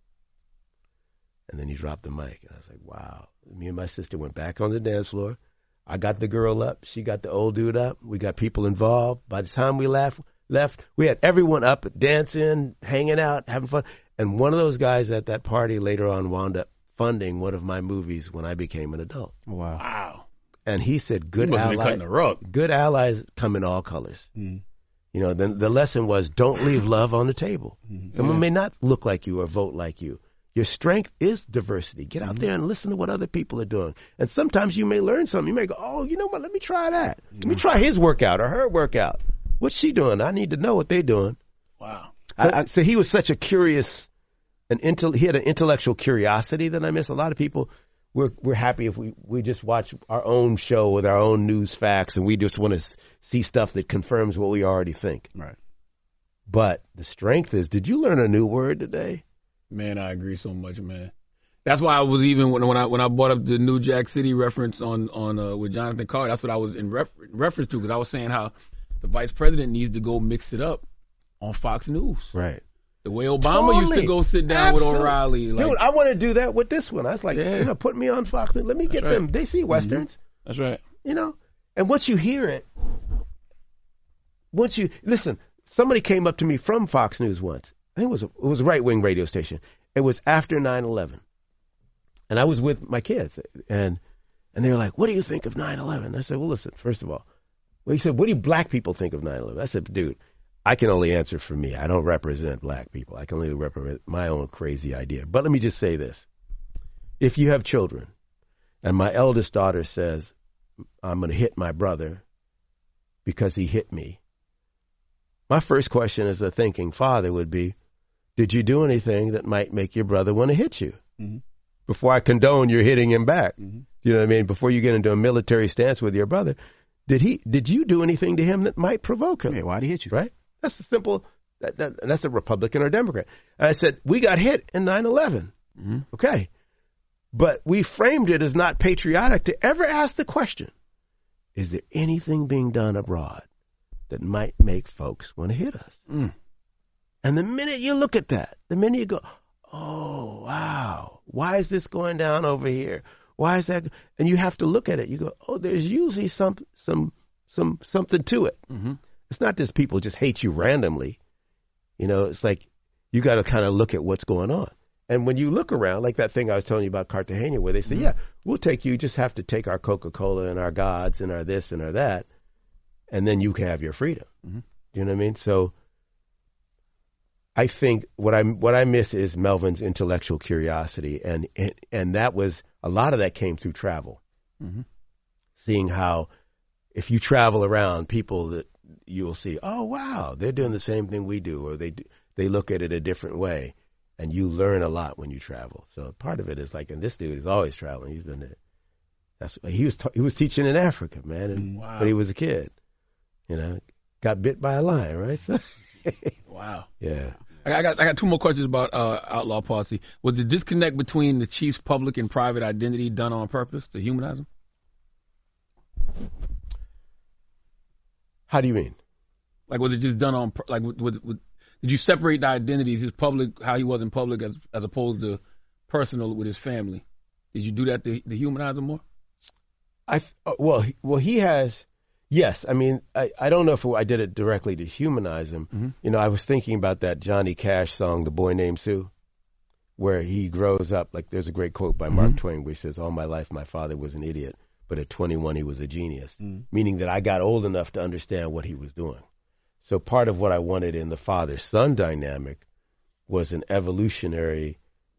And then he dropped the mic. And I was like, wow. Me and my sister went back on the dance floor. I got the girl up. She got the old dude up. We got people involved. By the time we left, we had everyone up dancing, hanging out, having fun. And one of those guys at that party later on wound up funding one of my movies when I became an adult. Wow. And he said, good allies come in all colors. You know, the lesson was don't leave love on the table. Someone may not look like you or vote like you. Your strength is diversity. Get out there and listen to what other people are doing. And sometimes you may learn something. You may go, oh, you know what? Let me try that. Let me try his workout or her workout. What's she doing? I need to know what they're doing. Wow. So he was such a curious, he had an intellectual curiosity that I miss. A lot of people, we're happy if we just watch our own show with our own news facts and we just want to see stuff that confirms what we already think. Right. But the strength is, did you learn a new word today? Man, I agree so much, man. That's why I was even when I brought up the New Jack City reference on with Jonathan Carter. That's what I was in reference to because I was saying how the vice president needs to go mix it up on Fox News. Right. The way Obama used to go sit down with O'Reilly. Dude, I want to do that with this one. I was like, put me on Fox News. Let me get them. They see Westerns. That's right. You know, and once you hear it, listen, somebody came up to me from Fox News once. I think it was a right-wing radio station. It was after 9/11. And I was with my kids. And they were like, what do you think of 9/11? I said, well, listen, first of all. Well, he said, what do you black people think of 9/11? I said, dude, I can only answer for me. I don't represent black people. I can only represent my own crazy idea. But let me just say this. If you have children, and my eldest daughter says, I'm going to hit my brother because he hit me, my first question as a thinking father would be, did you do anything that might make your brother want to hit you? Before I condone your hitting him back. You know what I mean? Before you get into a military stance with your brother, did you do anything to him that might provoke him? Hey, why'd he hit you? Right? That's a simple, that's a Republican or Democrat. And I said, we got hit in 9/11. Okay. But we framed it as not patriotic to ever ask the question, is there anything being done abroad that might make folks want to hit us? And the minute you look at that, the minute you go, oh, wow, why is this going down over here? Why is that? And you have to look at it. You go, oh, there's usually something to it. It's not just people just hate you randomly. You know, it's like you got to kind of look at what's going on. And when you look around, like that thing I was telling you about Cartagena, where they say, yeah, we'll take you, just have to take our Coca-Cola and our gods and our this and our that, and then you can have your freedom. Do you know what I mean? So I think what I miss is Melvin's intellectual curiosity, and that was a lot of that came through travel. Seeing how if you travel around, people that you will see, oh wow, they're doing the same thing we do, or they look at it a different way, and you learn a lot when you travel. So part of it is like, and this dude is always traveling. He's been there. He was teaching in Africa, man, and when he was a kid, you know, got bit by a lion, right? Wow. Yeah. I got two more questions about Outlaw Posse. Was the disconnect between the chief's public and private identity done on purpose to humanize him? How do you mean? Like, was it just done on did you separate the identities, his public, how he was in public, as opposed to personal with his family? Did you do that to humanize him more? Well, he has. Yes, I mean, I don't know if I did it directly to humanize him. You know, I was thinking about that Johnny Cash song, The Boy Named Sue, where he grows up. Like, there's a great quote by Mark Twain where he says, all my life my father was an idiot, but at 21 he was a genius, meaning that I got old enough to understand what he was doing. So part of what I wanted in the father-son dynamic was an evolutionary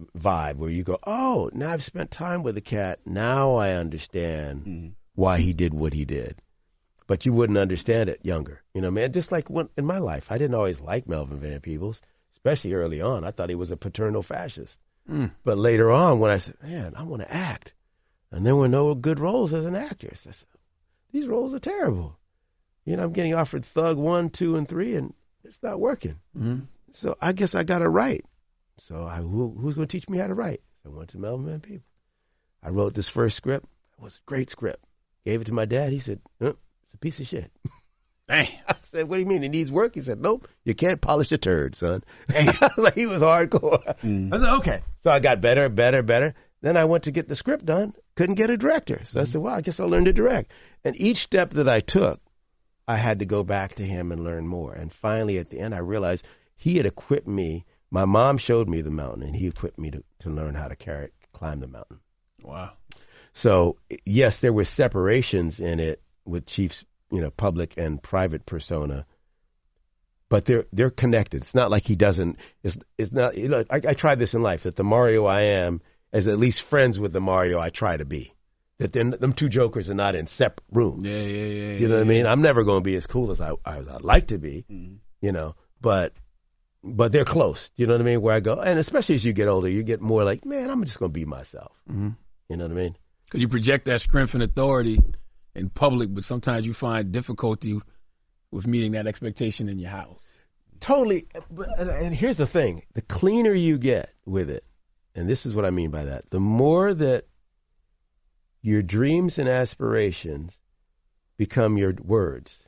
vibe where you go, oh, now I've spent time with the cat. Now I understand why he did what he did. But you wouldn't understand it younger. You know, man, just like in my life, I didn't always like Melvin Van Peebles, especially early on. I thought he was a paternal fascist. But later on, when I said, man, I want to act, and there were no good roles as an actress, I said, these roles are terrible. You know, I'm getting offered Thug 1, 2, and 3, and it's not working. So I guess I got to write. So who's going to teach me how to write? So I went to Melvin Van Peebles. I wrote this first script. It was a great script. Gave it to my dad. He said, it's a piece of shit. Dang. I said, what do you mean? It needs work? He said, nope, you can't polish a turd, son. Like, he was hardcore. I said, okay. So I got better. Then I went to get the script done. Couldn't get a director. So I said, well, I guess I'll learn to direct. And each step that I took, I had to go back to him and learn more. And finally, at the end, I realized he had equipped me. My mom showed me the mountain, and he equipped me to learn how to climb the mountain. Wow. So, yes, there were separations in it with Chief's, public and private persona, but they're connected. It's not like he doesn't. It's not. I tried this in life, that the Mario I am is at least friends with the Mario I try to be. That them two jokers are not in separate rooms. Yeah. You know what I mean? I'm never going to be as cool as I'd like to be, but they're close. You know what I mean? Where I go, and especially as you get older, you get more like, man, I'm just going to be myself. You know what I mean? Because you project that strength and authority in public, but sometimes you find difficulty with meeting that expectation in your house. Totally. And here's the thing. The cleaner you get with it, and this is what I mean by that, the more that your dreams and aspirations become your words,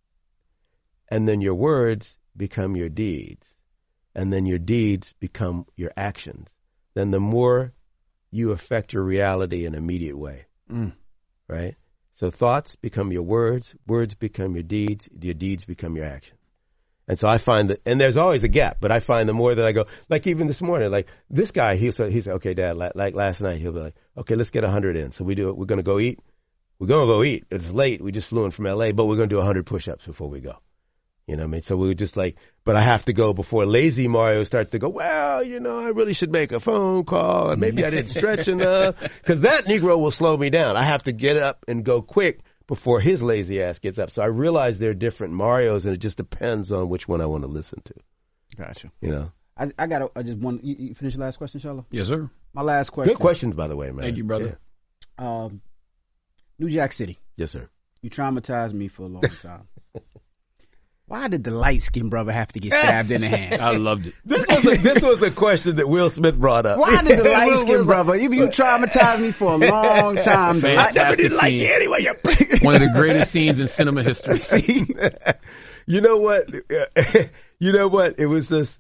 and then your words become your deeds, and then your deeds become your actions, then the more you affect your reality in an immediate way, right? So thoughts become your words become your deeds become your actions. And so I find that, and there's always a gap, but I find the more that I go, like even this morning, like this guy, he said, okay, Dad, like last night, he'll be like, okay, let's get 100 in. So we're going to go eat. We're going to go eat. It's late. We just flew in from LA, but we're going to do 100 push-ups before we go. You know what I mean? So we were just like, but I have to go before lazy Mario starts to go, well, I really should make a phone call, and maybe I didn't stretch enough, because that Negro will slow me down. I have to get up and go quick before his lazy ass gets up. So I realize they're different Marios, and it just depends on which one I want to listen to. Gotcha. I just want, you finish the last question, Shallow? Yes, sir. My last question. Good questions, by the way, man. Thank you, brother. Yeah. New Jack City. Yes, sir. You traumatized me for a long time. Why did the light-skinned brother have to get stabbed in the hand? I loved it. This was a question that Will Smith brought up. Why did the light-skinned brother? You traumatized me for a long time. I never did like you anyway. One of the greatest scenes in cinema history. You know what? It was just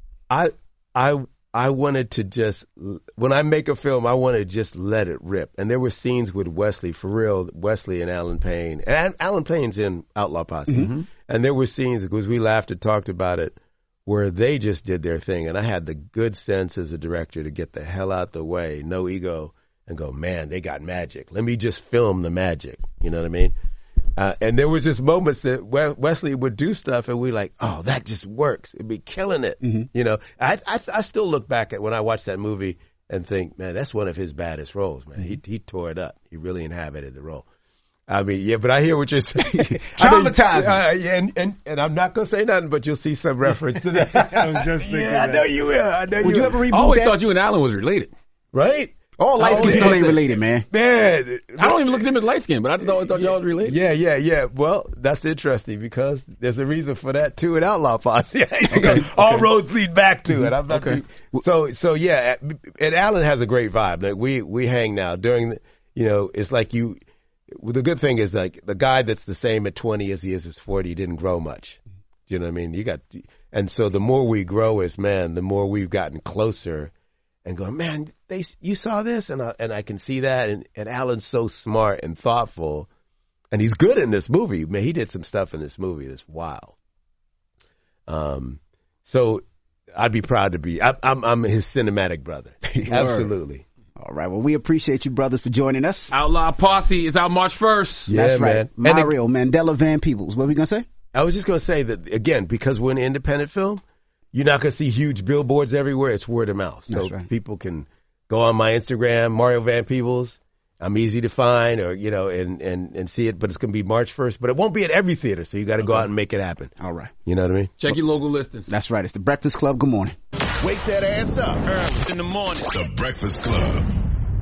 I wanted to just, when I make a film, I want to just let it rip. And there were scenes with Wesley, for real, Wesley and Alan Payne. And Alan Payne's in Outlaw Posse. And there were scenes, because we laughed and talked about it, where they just did their thing. And I had the good sense as a director to get the hell out the way, no ego, and go, man, they got magic. Let me just film the magic. You know what I mean? And there was just moments that Wesley would do stuff, and we like, oh, that just works. It'd be killing it. I still look back at when I watched that movie and think, man, that's one of his baddest roles, man. He tore it up. He really inhabited the role. I mean, yeah, but I hear what you're saying. Traumatized. And I'm not going to say nothing, but you'll see some reference to that. I was just thinking I know you will. Would you ever reboot I always that? thought you and Alan was related. Right? All light-skinned people ain't related, man. Man. I don't even look at him as light-skinned, but I thought y'all was related. Yeah. Well, that's interesting, because there's a reason for that, too, in Outlaw Posse. All roads lead back to it. I'm not So yeah, and Alan has a great vibe. Like, we hang now. During it's like you... The good thing is, like, the guy that's the same at 20 as he is at 40 didn't grow much. You know what I mean? And so the more we grow as men, the more we've gotten closer and going, man, you saw this, and I can see that. And Alan's so smart and thoughtful, and he's good in this movie. Man, he did some stuff in this movie that's wild. So I'd be proud to be. I'm his cinematic brother. Absolutely. All right. Well, we appreciate you, brothers, for joining us. Outlaw Posse is out March 1st. Yeah, that's right. Man. Mario Mandela Van Peebles. What were we going to say? I was just going to say that, again, because we're an independent film, you're not going to see huge billboards everywhere. It's word of mouth. So people can go on my Instagram, Mario Van Peebles. I'm easy to find, or and see it. But it's going to be March 1st. But it won't be at every theater, so you got to go out and make it happen. All right. You know what I mean? Check your local listings. That's right. It's the Breakfast Club. Good morning. Wake that ass up early in the morning. The Breakfast Club.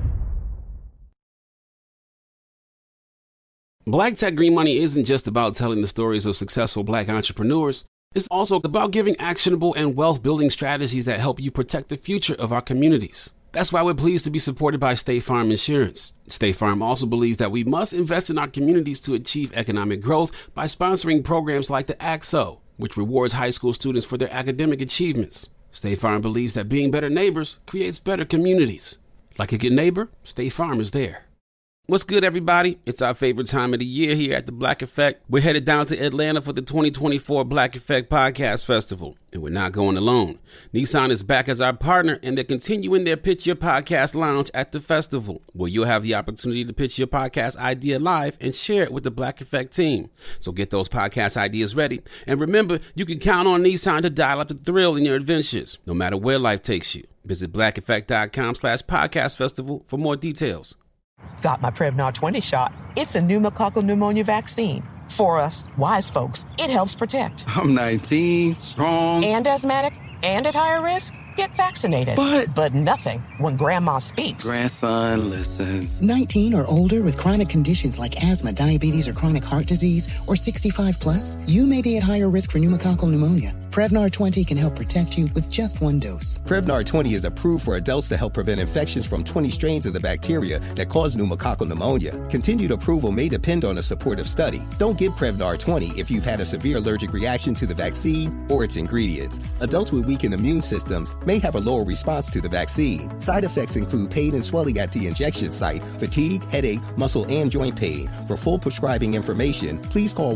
Black Tech Green Money isn't just about telling the stories of successful black entrepreneurs. It's also about giving actionable and wealth-building strategies that help you protect the future of our communities. That's why we're pleased to be supported by State Farm Insurance. State Farm also believes that we must invest in our communities to achieve economic growth by sponsoring programs like the ACT-SO, which rewards high school students for their academic achievements. State Farm believes that being better neighbors creates better communities. Like a good neighbor, State Farm is there. What's good, everybody? It's our favorite time of the year here at the Black Effect. We're headed down to Atlanta for the 2024 Black Effect Podcast Festival, and we're not going alone. Nissan is back as our partner, and they're continuing their Pitch Your Podcast Lounge at the festival, where you'll have the opportunity to pitch your podcast idea live and share it with the Black Effect team. So get those podcast ideas ready, and remember, you can count on Nissan to dial up the thrill in your adventures, no matter where life takes you. Visit blackeffect.com/podcast festival for more details. Got my Prevnar 20 shot. It's a pneumococcal pneumonia vaccine. For us, wise folks, it helps protect. I'm 19, strong. And asthmatic, and at higher risk. Get vaccinated. But nothing when grandma speaks. Grandson listens. 19 or older with chronic conditions like asthma, diabetes, or chronic heart disease, or 65 plus, you may be at higher risk for pneumococcal pneumonia. Prevnar 20 can help protect you with just one dose. Prevnar 20 is approved for adults to help prevent infections from 20 strains of the bacteria that cause pneumococcal pneumonia. Continued approval may depend on a supportive study. Don't give Prevnar 20 if you've had a severe allergic reaction to the vaccine or its ingredients. Adults with weakened immune systems may have a lower response to the vaccine. Side effects include pain and swelling at the injection site, fatigue, headache, muscle, and joint pain. For full prescribing information, please call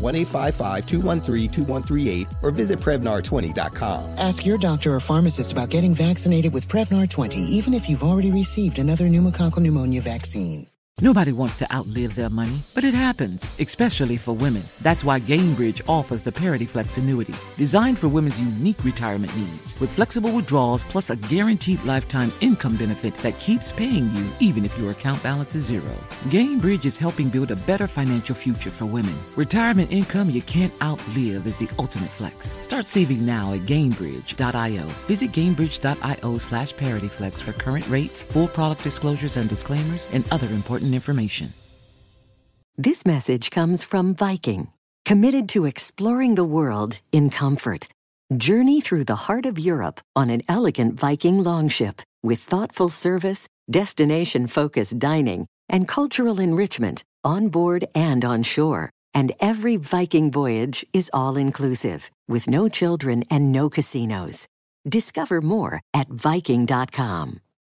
1-855-213-2138 or visit Prevnar20.com. Ask your doctor or pharmacist about getting vaccinated with Prevnar 20, even if you've already received another pneumococcal pneumonia vaccine. Nobody wants to outlive their money, but it happens, especially for women. That's why Gainbridge offers the Parity Flex annuity, designed for women's unique retirement needs, with flexible withdrawals plus a guaranteed lifetime income benefit that keeps paying you even if your account balance is zero. Gainbridge is helping build a better financial future for women. Retirement income you can't outlive is the ultimate flex. Start saving now at Gainbridge.io. Visit Gainbridge.io/ParityFlex for current rates, full product disclosures and disclaimers, and other important information. This message comes from Viking, committed to exploring the world in comfort. Journey through the heart of Europe on an elegant Viking longship with thoughtful service, destination-focused dining, and cultural enrichment on board and on shore. And every Viking voyage is all-inclusive, with no children and no casinos. Discover more at Viking.com.